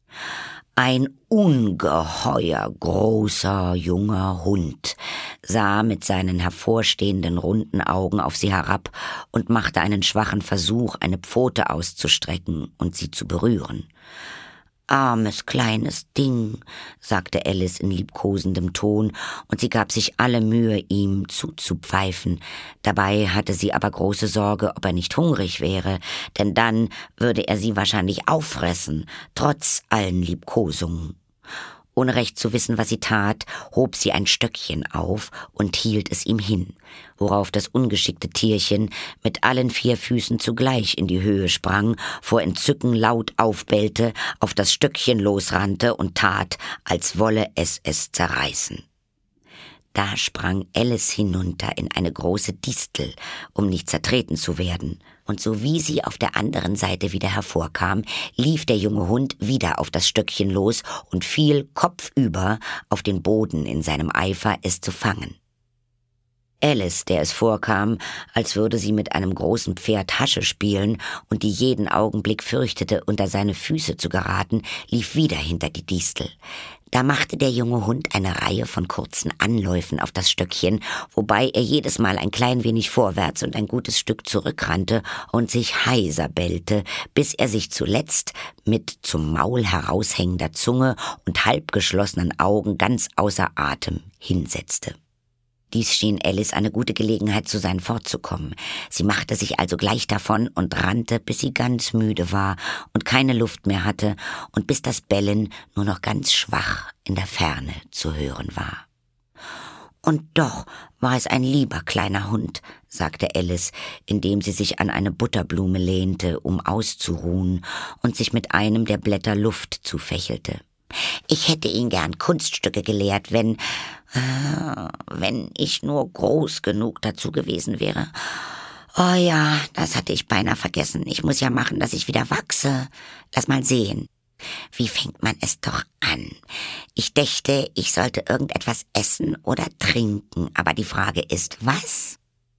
Ein ungeheuer großer junger Hund sah mit seinen hervorstehenden runden Augen auf sie herab und machte einen schwachen Versuch, eine Pfote auszustrecken und sie zu berühren. »Armes kleines Ding«, sagte Alice in liebkosendem Ton, und sie gab sich alle Mühe, ihm zuzupfeifen. Dabei hatte sie aber große Sorge, ob er nicht hungrig wäre, denn dann würde er sie wahrscheinlich auffressen, trotz allen Liebkosungen. Ohne recht zu wissen, was sie tat, hob sie ein Stöckchen auf und hielt es ihm hin, worauf das ungeschickte Tierchen mit allen vier Füßen zugleich in die Höhe sprang, vor Entzücken laut aufbellte, auf das Stöckchen losrannte und tat, als wolle es es zerreißen. Da sprang Alice hinunter in eine große Distel, um nicht zertreten zu werden, und sowie sie auf der anderen Seite wieder hervorkam, lief der junge Hund wieder auf das Stöckchen los und fiel kopfüber auf den Boden in seinem Eifer, es zu fangen. Alice, der es vorkam, als würde sie mit einem großen Pferd Hasche spielen und die jeden Augenblick fürchtete, unter seine Füße zu geraten, lief wieder hinter die Distel. Da machte der junge Hund eine Reihe von kurzen Anläufen auf das Stöckchen, wobei er jedes Mal ein klein wenig vorwärts und ein gutes Stück zurückrannte und sich heiser bellte, bis er sich zuletzt mit zum Maul heraushängender Zunge und halbgeschlossenen Augen ganz außer Atem hinsetzte. Dies schien Alice eine gute Gelegenheit zu sein, fortzukommen. Sie machte sich also gleich davon und rannte, bis sie ganz müde war und keine Luft mehr hatte und bis das Bellen nur noch ganz schwach in der Ferne zu hören war. »Und doch war es ein lieber kleiner Hund«, sagte Alice, indem sie sich an eine Butterblume lehnte, um auszuruhen und sich mit einem der Blätter Luft zufächelte. »Ich hätte ihn gern Kunststücke gelehrt, wenn, äh, wenn ich nur groß genug dazu gewesen wäre. Oh ja, das hatte ich beinahe vergessen. Ich muss ja machen, dass ich wieder wachse. Lass mal sehen. Wie fängt man es doch an? Ich dächte, ich sollte irgendetwas essen oder trinken, aber die Frage ist, was?«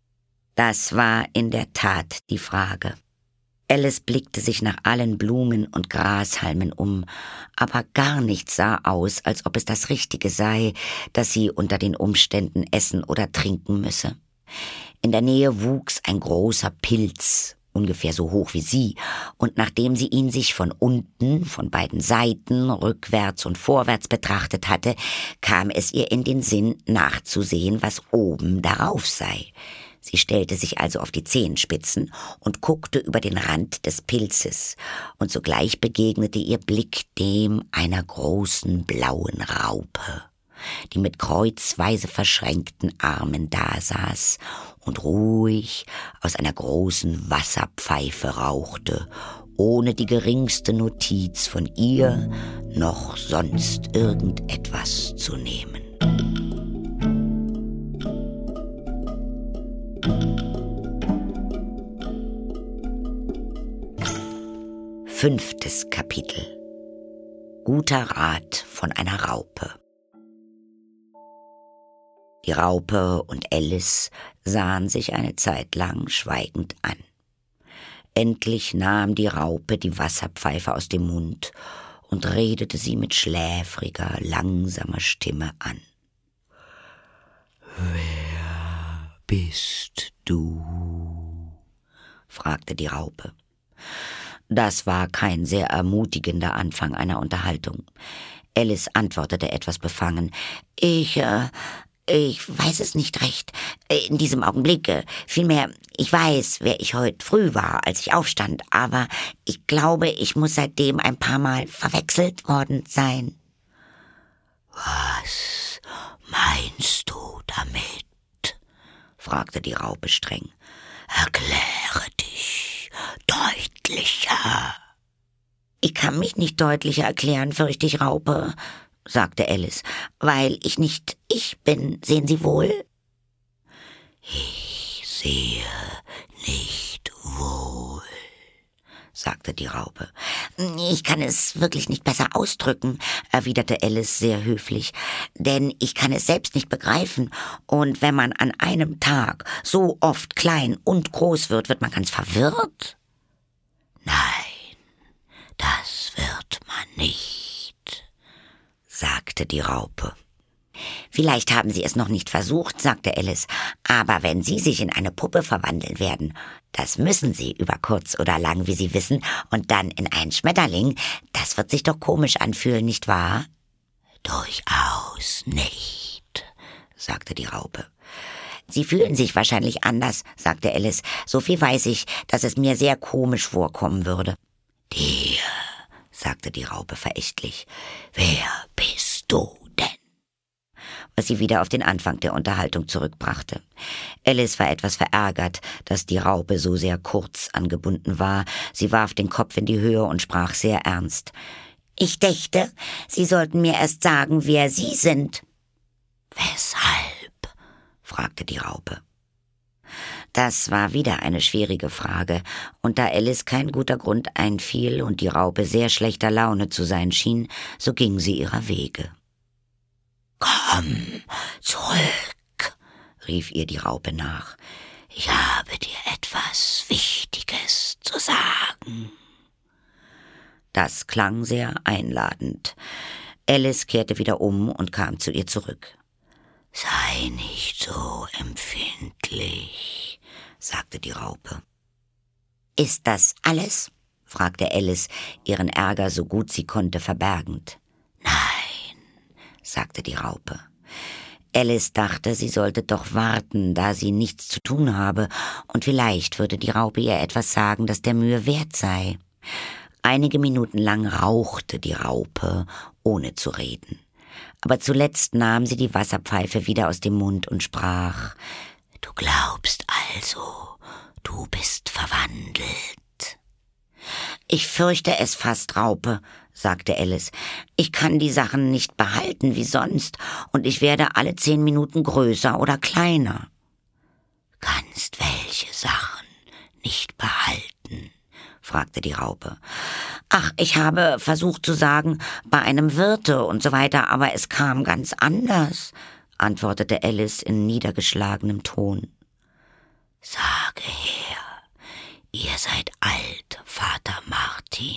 Das war in der Tat die Frage. Alice blickte sich nach allen Blumen und Grashalmen um, aber gar nichts sah aus, als ob es das Richtige sei, das sie unter den Umständen essen oder trinken müsse. In der Nähe wuchs ein großer Pilz, ungefähr so hoch wie sie, und nachdem sie ihn sich von unten, von beiden Seiten, rückwärts und vorwärts betrachtet hatte, kam es ihr in den Sinn, nachzusehen, was oben darauf sei. Sie stellte sich also auf die Zehenspitzen und guckte über den Rand des Pilzes, und sogleich begegnete ihr Blick dem einer großen blauen Raupe, die mit kreuzweise verschränkten Armen dasaß und ruhig aus einer großen Wasserpfeife rauchte, ohne die geringste Notiz von ihr noch sonst irgendetwas zu nehmen. Fünftes Kapitel. Guter Rat von einer Raupe. Die Raupe und Alice sahen sich eine Zeit lang schweigend an. Endlich nahm die Raupe die Wasserpfeife aus dem Mund und redete sie mit schläfriger, langsamer Stimme an. »Wer bist du?« fragte die Raupe. Das war kein sehr ermutigender Anfang einer Unterhaltung. Alice antwortete etwas befangen. »Ich, äh, ich weiß es nicht recht. In diesem Augenblick. Vielmehr, ich weiß, wer ich heute früh war, als ich aufstand. Aber ich glaube, ich muss seitdem ein paar Mal verwechselt worden sein.« »Was meinst du damit?« fragte die Raupe streng. »Erkläre dich deutlicher.« »Ich kann mich nicht deutlicher erklären, fürchte ich, Raupe«, sagte Alice, »weil ich nicht ich bin, sehen Sie wohl?« »Ich sehe nicht wohl«, sagte die Raupe. »Ich kann es wirklich nicht besser ausdrücken«, erwiderte Alice sehr höflich, »denn ich kann es selbst nicht begreifen, und wenn man an einem Tag so oft klein und groß wird, wird man ganz verwirrt.« »Nein, das wird man nicht«, sagte die Raupe. »Vielleicht haben Sie es noch nicht versucht«, sagte Alice, »aber wenn Sie sich in eine Puppe verwandeln werden, das müssen Sie über kurz oder lang, wie Sie wissen, und dann in einen Schmetterling, das wird sich doch komisch anfühlen, nicht wahr?« »Durchaus nicht«, sagte die Raupe. »Sie fühlen sich wahrscheinlich anders«, sagte Alice. »So viel weiß ich, dass es mir sehr komisch vorkommen würde.« »Dir«, sagte die Raupe verächtlich, »wer bist du denn?« Was sie wieder auf den Anfang der Unterhaltung zurückbrachte. Alice war etwas verärgert, dass die Raupe so sehr kurz angebunden war. Sie warf den Kopf in die Höhe und sprach sehr ernst. »Ich dächte, Sie sollten mir erst sagen, wer Sie sind.« »Weshalb?« fragte die Raupe. Das war wieder eine schwierige Frage, und da Alice kein guter Grund einfiel und die Raupe sehr schlechter Laune zu sein schien, so ging sie ihrer Wege. »Komm zurück«, rief ihr die Raupe nach. »Ich habe dir etwas Wichtiges zu sagen.« Das klang sehr einladend. Alice kehrte wieder um und kam zu ihr zurück. »Sei nicht so empfindlich«, sagte die Raupe. »Ist das alles?« fragte Alice, ihren Ärger so gut sie konnte verbergend. »Nein«, sagte die Raupe. Alice dachte, sie sollte doch warten, da sie nichts zu tun habe, und vielleicht würde die Raupe ihr etwas sagen, das der Mühe wert sei. Einige Minuten lang rauchte die Raupe, ohne zu reden. Aber zuletzt nahm sie die Wasserpfeife wieder aus dem Mund und sprach: »Du glaubst also, du bist verwandelt?« »Ich fürchte es fast, Raupe«, sagte Alice. »Ich kann die Sachen nicht behalten wie sonst, und ich werde alle zehn Minuten größer oder kleiner.« »Kannst welche Sachen nicht behalten?« fragte die Raupe. »Ach, ich habe versucht zu sagen, bei einem Wirte und so weiter, aber es kam ganz anders«, antwortete Alice in niedergeschlagenem Ton. »Sage her, ihr seid alt, Vater Martin«,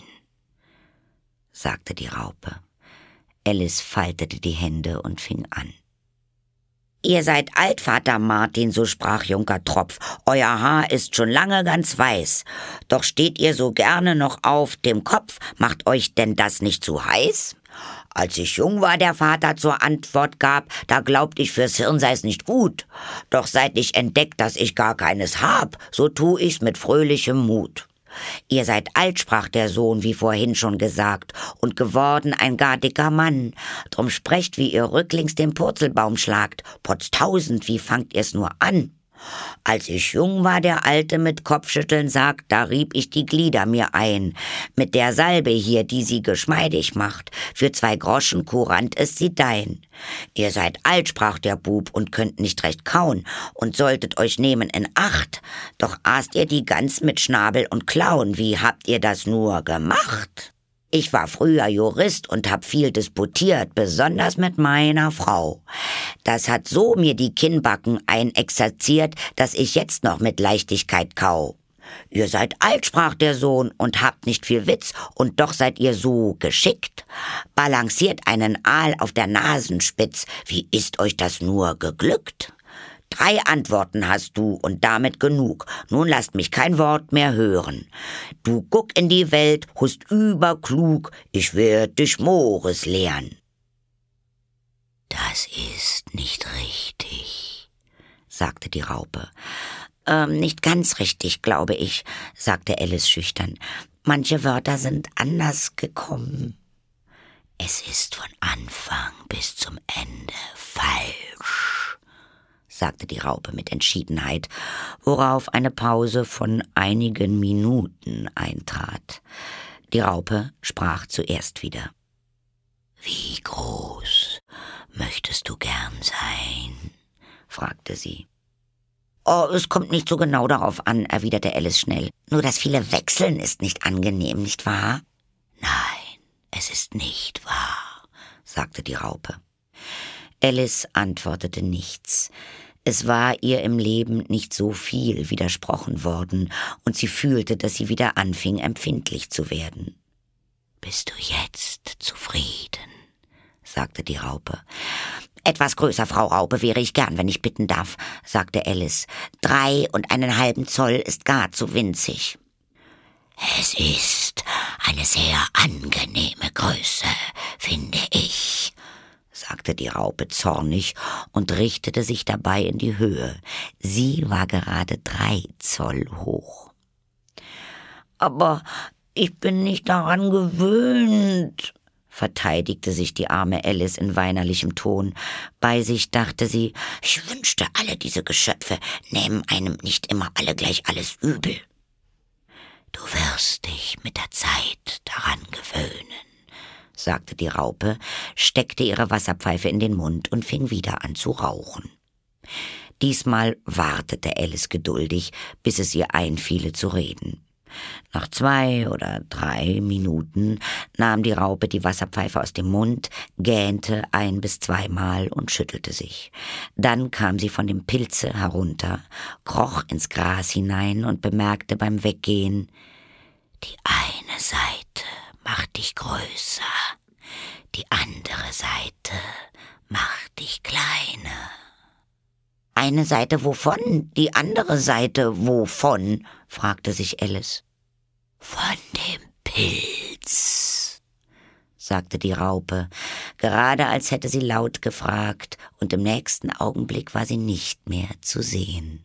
sagte die Raupe. Alice faltete die Hände und fing an. »Ihr seid alt, Vater Martin«, so sprach Junker Tropf, »euer Haar ist schon lange ganz weiß. Doch steht ihr so gerne noch auf dem Kopf, macht euch denn das nicht zu heiß?« »Als ich jung war«, der Vater zur Antwort gab, »da glaubt ich, fürs Hirn sei's nicht gut. Doch seit ich entdeckt, dass ich gar keines hab, so tu ich's mit fröhlichem Mut.« »Ihr seid alt«, sprach der Sohn, wie vorhin schon gesagt, »und geworden ein gar dicker Mann. Drum sprecht, wie ihr rücklings den Purzelbaum schlagt. Potztausend, wie fangt ihr's nur an?« »Als ich jung war«, der Alte mit Kopfschütteln sagt, »da rieb ich die Glieder mir ein. Mit der Salbe hier, die sie geschmeidig macht, für zwei Groschen kurant ist sie dein.« »Ihr seid alt«, sprach der Bub, »und könnt nicht recht kauen und solltet euch nehmen in Acht. Doch aßt ihr die Gans mit Schnabel und Klauen, wie habt ihr das nur gemacht? Ich war früher Jurist und hab viel disputiert, besonders mit meiner Frau. Das hat so mir die Kinnbacken einexerziert, dass ich jetzt noch mit Leichtigkeit kau. »Ihr seid alt«, sprach der Sohn, »und habt nicht viel Witz, und doch seid ihr so geschickt. Balanciert einen Aal auf der Nasenspitz, wie ist euch das nur geglückt? Drei Antworten hast du und damit genug, nun lasst mich kein Wort mehr hören. Du guck in die Welt, hust überklug, ich werd dich Mores lehren.« »Das ist nicht richtig«, sagte die Raupe. Ähm, nicht ganz richtig, glaube ich, sagte Alice schüchtern. Manche Wörter sind anders gekommen. »Es ist von Anfang bis zum Ende falsch«, sagte die Raupe mit Entschiedenheit, worauf eine Pause von einigen Minuten eintrat. Die Raupe sprach zuerst wieder. »Wie groß möchtest du gern sein?« fragte sie. »Oh, es kommt nicht so genau darauf an«, erwiderte Alice schnell. »Nur das viele Wechseln ist nicht angenehm, nicht wahr?« »Nein, es ist nicht wahr«, sagte die Raupe. Alice antwortete nichts. Es war ihr im Leben nicht so viel widersprochen worden, und sie fühlte, dass sie wieder anfing, empfindlich zu werden. »Bist du jetzt zufrieden?« sagte die Raupe. »Etwas größer, Frau Raupe, wäre ich gern, wenn ich bitten darf«, sagte Alice. »Drei und einen halben Zoll ist gar zu winzig.« »Es ist eine sehr angenehme Größe, finde ich«, sagte die Raupe zornig und richtete sich dabei in die Höhe. Sie war gerade drei Zoll hoch. »Aber ich bin nicht daran gewöhnt«, verteidigte sich die arme Alice in weinerlichem Ton. Bei sich dachte sie, »Ich wünschte, alle diese Geschöpfe nähmen einem nicht immer alle gleich alles übel.« »Du wirst dich mit der Zeit daran gewöhnen«, sagte die Raupe, steckte ihre Wasserpfeife in den Mund und fing wieder an zu rauchen. Diesmal wartete Alice geduldig, bis es ihr einfiele zu reden. Nach zwei oder drei Minuten nahm die Raupe die Wasserpfeife aus dem Mund, gähnte ein- bis zweimal und schüttelte sich. Dann kam sie von dem Pilze herunter, kroch ins Gras hinein und bemerkte beim Weggehen: »Die eine Seite macht dich größer, die andere Seite macht dich kleiner.« »Eine Seite wovon? Die andere Seite wovon?« fragte sich Alice. »Von dem Pilz«, sagte die Raupe, gerade als hätte sie laut gefragt, und im nächsten Augenblick war sie nicht mehr zu sehen.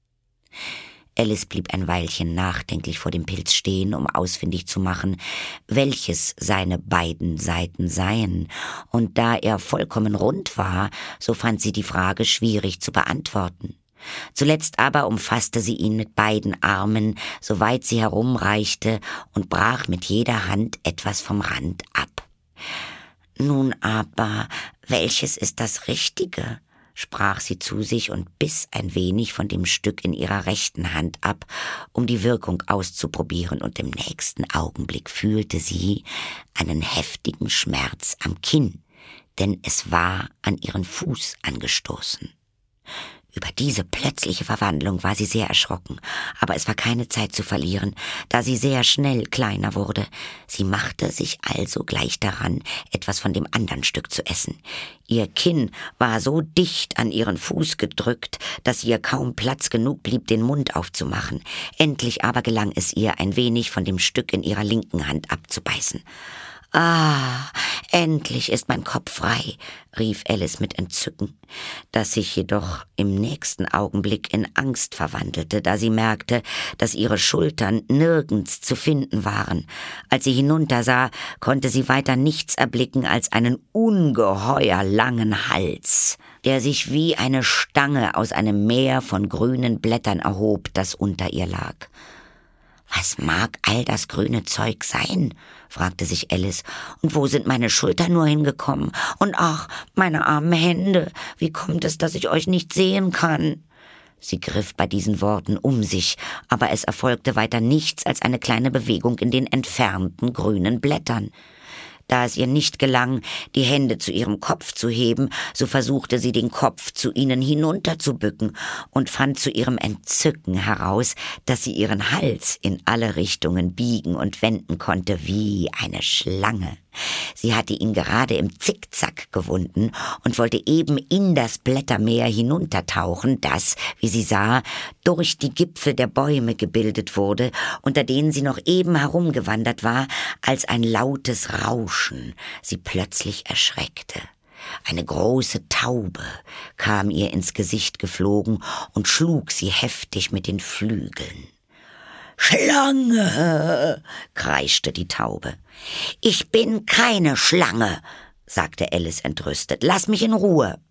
Alice blieb ein Weilchen nachdenklich vor dem Pilz stehen, um ausfindig zu machen, welches seine beiden Seiten seien, und da er vollkommen rund war, so fand sie die Frage schwierig zu beantworten. Zuletzt aber umfasste sie ihn mit beiden Armen, soweit sie herumreichte, und brach mit jeder Hand etwas vom Rand ab. »Nun aber, welches ist das Richtige?« sprach sie zu sich und biss ein wenig von dem Stück in ihrer rechten Hand ab, um die Wirkung auszuprobieren, und im nächsten Augenblick fühlte sie einen heftigen Schmerz am Kinn, denn es war an ihren Fuß angestoßen. Über diese plötzliche Verwandlung war sie sehr erschrocken, aber es war keine Zeit zu verlieren, da sie sehr schnell kleiner wurde. Sie machte sich also gleich daran, etwas von dem anderen Stück zu essen. Ihr Kinn war so dicht an ihren Fuß gedrückt, dass ihr kaum Platz genug blieb, den Mund aufzumachen. Endlich aber gelang es ihr, ein wenig von dem Stück in ihrer linken Hand abzubeißen. »Ah, endlich ist mein Kopf frei«, rief Alice mit Entzücken, das sich jedoch im nächsten Augenblick in Angst verwandelte, da sie merkte, dass ihre Schultern nirgends zu finden waren. Als sie hinuntersah, konnte sie weiter nichts erblicken als einen ungeheuer langen Hals, der sich wie eine Stange aus einem Meer von grünen Blättern erhob, das unter ihr lag. »Was mag all das grüne Zeug sein?« fragte sich Alice. »Und wo sind meine Schultern nur hingekommen? Und ach, meine armen Hände, wie kommt es, dass ich euch nicht sehen kann?« Sie griff bei diesen Worten um sich, aber es erfolgte weiter nichts als eine kleine Bewegung in den entfernten grünen Blättern. Da es ihr nicht gelang, die Hände zu ihrem Kopf zu heben, so versuchte sie den Kopf zu ihnen hinunterzubücken und fand zu ihrem Entzücken heraus, dass sie ihren Hals in alle Richtungen biegen und wenden konnte wie eine Schlange. Sie hatte ihn gerade im Zickzack gewunden und wollte eben in das Blättermeer hinuntertauchen, das, wie sie sah, durch die Gipfel der Bäume gebildet wurde, unter denen sie noch eben herumgewandert war, als ein lautes Rauschen sie plötzlich erschreckte. Eine große Taube kam ihr ins Gesicht geflogen und schlug sie heftig mit den Flügeln. »Schlange«, kreischte die Taube. »Ich bin keine Schlange«, sagte Alice entrüstet. »Lass mich in Ruhe.«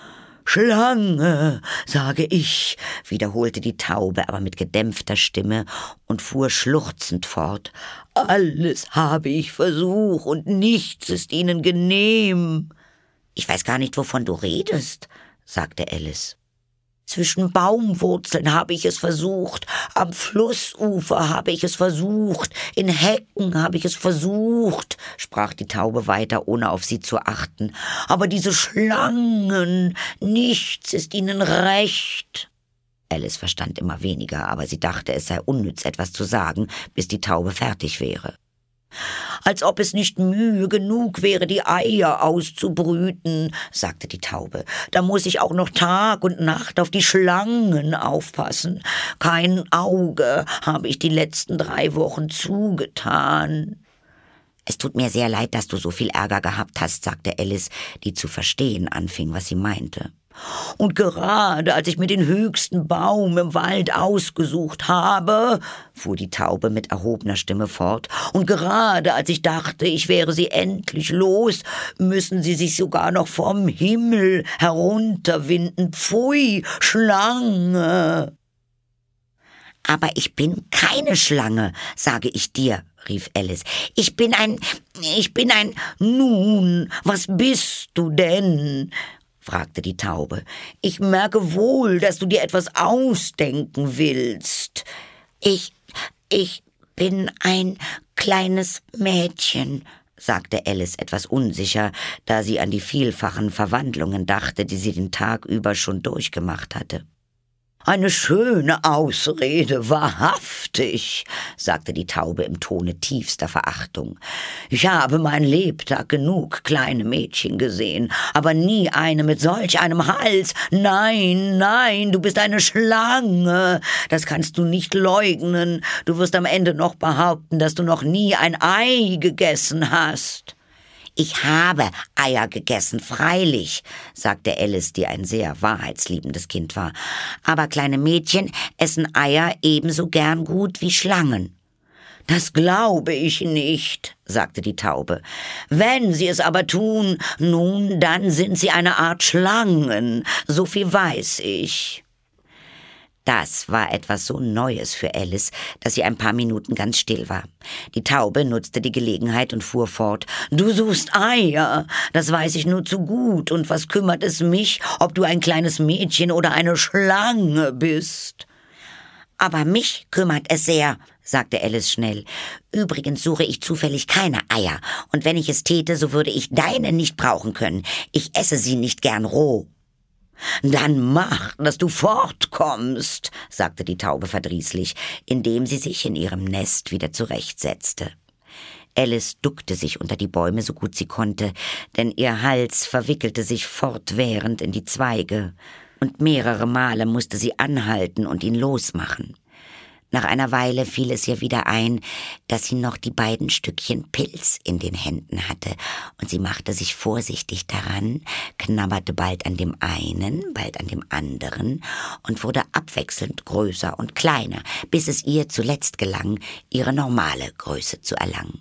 »Schlange, sage ich«, wiederholte die Taube, aber mit gedämpfter Stimme und fuhr schluchzend fort. »Alles habe ich versucht und nichts ist ihnen genehm.« »Ich weiß gar nicht, wovon du redest«, sagte Alice. »Zwischen Baumwurzeln habe ich es versucht, am Flussufer habe ich es versucht, in Hecken habe ich es versucht«, sprach die Taube weiter, ohne auf sie zu achten. »Aber diese Schlangen, nichts ist ihnen recht.« Alice verstand immer weniger, aber sie dachte, es sei unnütz, etwas zu sagen, bis die Taube fertig wäre. »Als ob es nicht Mühe genug wäre, die Eier auszubrüten«, sagte die Taube. »Da muss ich auch noch Tag und Nacht auf die Schlangen aufpassen. Kein Auge habe ich die letzten drei Wochen zugetan.« »Es tut mir sehr leid, dass du so viel Ärger gehabt hast«, sagte Alice, die zu verstehen anfing, was sie meinte. »Und gerade als ich mir den höchsten Baum im Wald ausgesucht habe«, fuhr die Taube mit erhobener Stimme fort, »und gerade als ich dachte, ich wäre sie endlich los, müssen sie sich sogar noch vom Himmel herunterwinden. Pfui, Schlange!« »Aber ich bin keine Schlange, sage ich dir«, rief Alice. »Ich bin ein, ich bin ein, nun, was bist du denn?« fragte die Taube. »Ich merke wohl, dass du dir etwas ausdenken willst.« »Ich, ich bin ein kleines Mädchen«, sagte Alice etwas unsicher, da sie an die vielfachen Verwandlungen dachte, die sie den Tag über schon durchgemacht hatte. »Eine schöne Ausrede, wahrhaftig«, sagte die Taube im Tone tiefster Verachtung. »Ich habe mein Lebtag genug kleine Mädchen gesehen, aber nie eine mit solch einem Hals. Nein, nein, du bist eine Schlange. Das kannst du nicht leugnen. Du wirst am Ende noch behaupten, dass du noch nie ein Ei gegessen hast.« »Ich habe Eier gegessen, freilich«, sagte Alice, die ein sehr wahrheitsliebendes Kind war. »Aber kleine Mädchen essen Eier ebenso gern gut wie Schlangen.« »Das glaube ich nicht«, sagte die Taube. »Wenn sie es aber tun, nun, dann sind sie eine Art Schlangen, so viel weiß ich.« Das war etwas so Neues für Alice, dass sie ein paar Minuten ganz still war. Die Taube nutzte die Gelegenheit und fuhr fort. »Du suchst Eier, das weiß ich nur zu gut, und was kümmert es mich, ob du ein kleines Mädchen oder eine Schlange bist?« »Aber mich kümmert es sehr«, sagte Alice schnell. »Übrigens suche ich zufällig keine Eier, und wenn ich es täte, so würde ich deine nicht brauchen können. Ich esse sie nicht gern roh.« »Dann mach, dass du fortkommst«, sagte die Taube verdrießlich, indem sie sich in ihrem Nest wieder zurechtsetzte. Alice duckte sich unter die Bäume, so gut sie konnte, denn ihr Hals verwickelte sich fortwährend in die Zweige, und mehrere Male musste sie anhalten und ihn losmachen. Nach einer Weile fiel es ihr wieder ein, dass sie noch die beiden Stückchen Pilz in den Händen hatte, und sie machte sich vorsichtig daran, knabberte bald an dem einen, bald an dem anderen und wurde abwechselnd größer und kleiner, bis es ihr zuletzt gelang, ihre normale Größe zu erlangen.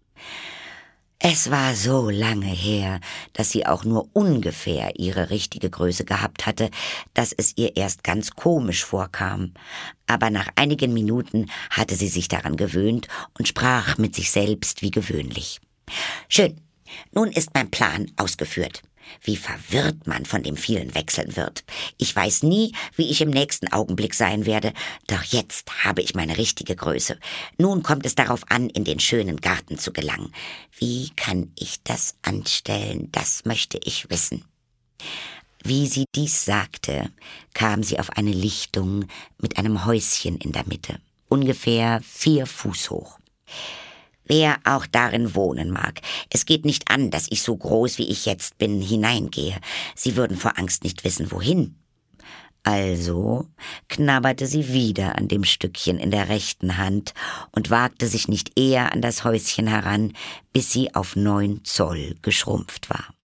Es war so lange her, dass sie auch nur ungefähr ihre richtige Größe gehabt hatte, dass es ihr erst ganz komisch vorkam. Aber nach einigen Minuten hatte sie sich daran gewöhnt und sprach mit sich selbst wie gewöhnlich. »Schön, nun ist mein Plan ausgeführt. Wie verwirrt man von dem vielen wechseln wird. Ich weiß nie, wie ich im nächsten Augenblick sein werde, doch jetzt habe ich meine richtige Größe. Nun kommt es darauf an, in den schönen Garten zu gelangen. Wie kann ich das anstellen? Das möchte ich wissen. Wie sie dies sagte, kam sie auf eine Lichtung mit einem Häuschen in der Mitte, ungefähr vier Fuß hoch. Wer auch darin wohnen mag, es geht nicht an, dass ich so groß, wie ich jetzt bin, hineingehe. Sie würden vor Angst nicht wissen, wohin. Also knabberte sie wieder an dem Stückchen in der rechten Hand und wagte sich nicht eher an das Häuschen heran, bis sie auf neun Zoll geschrumpft war.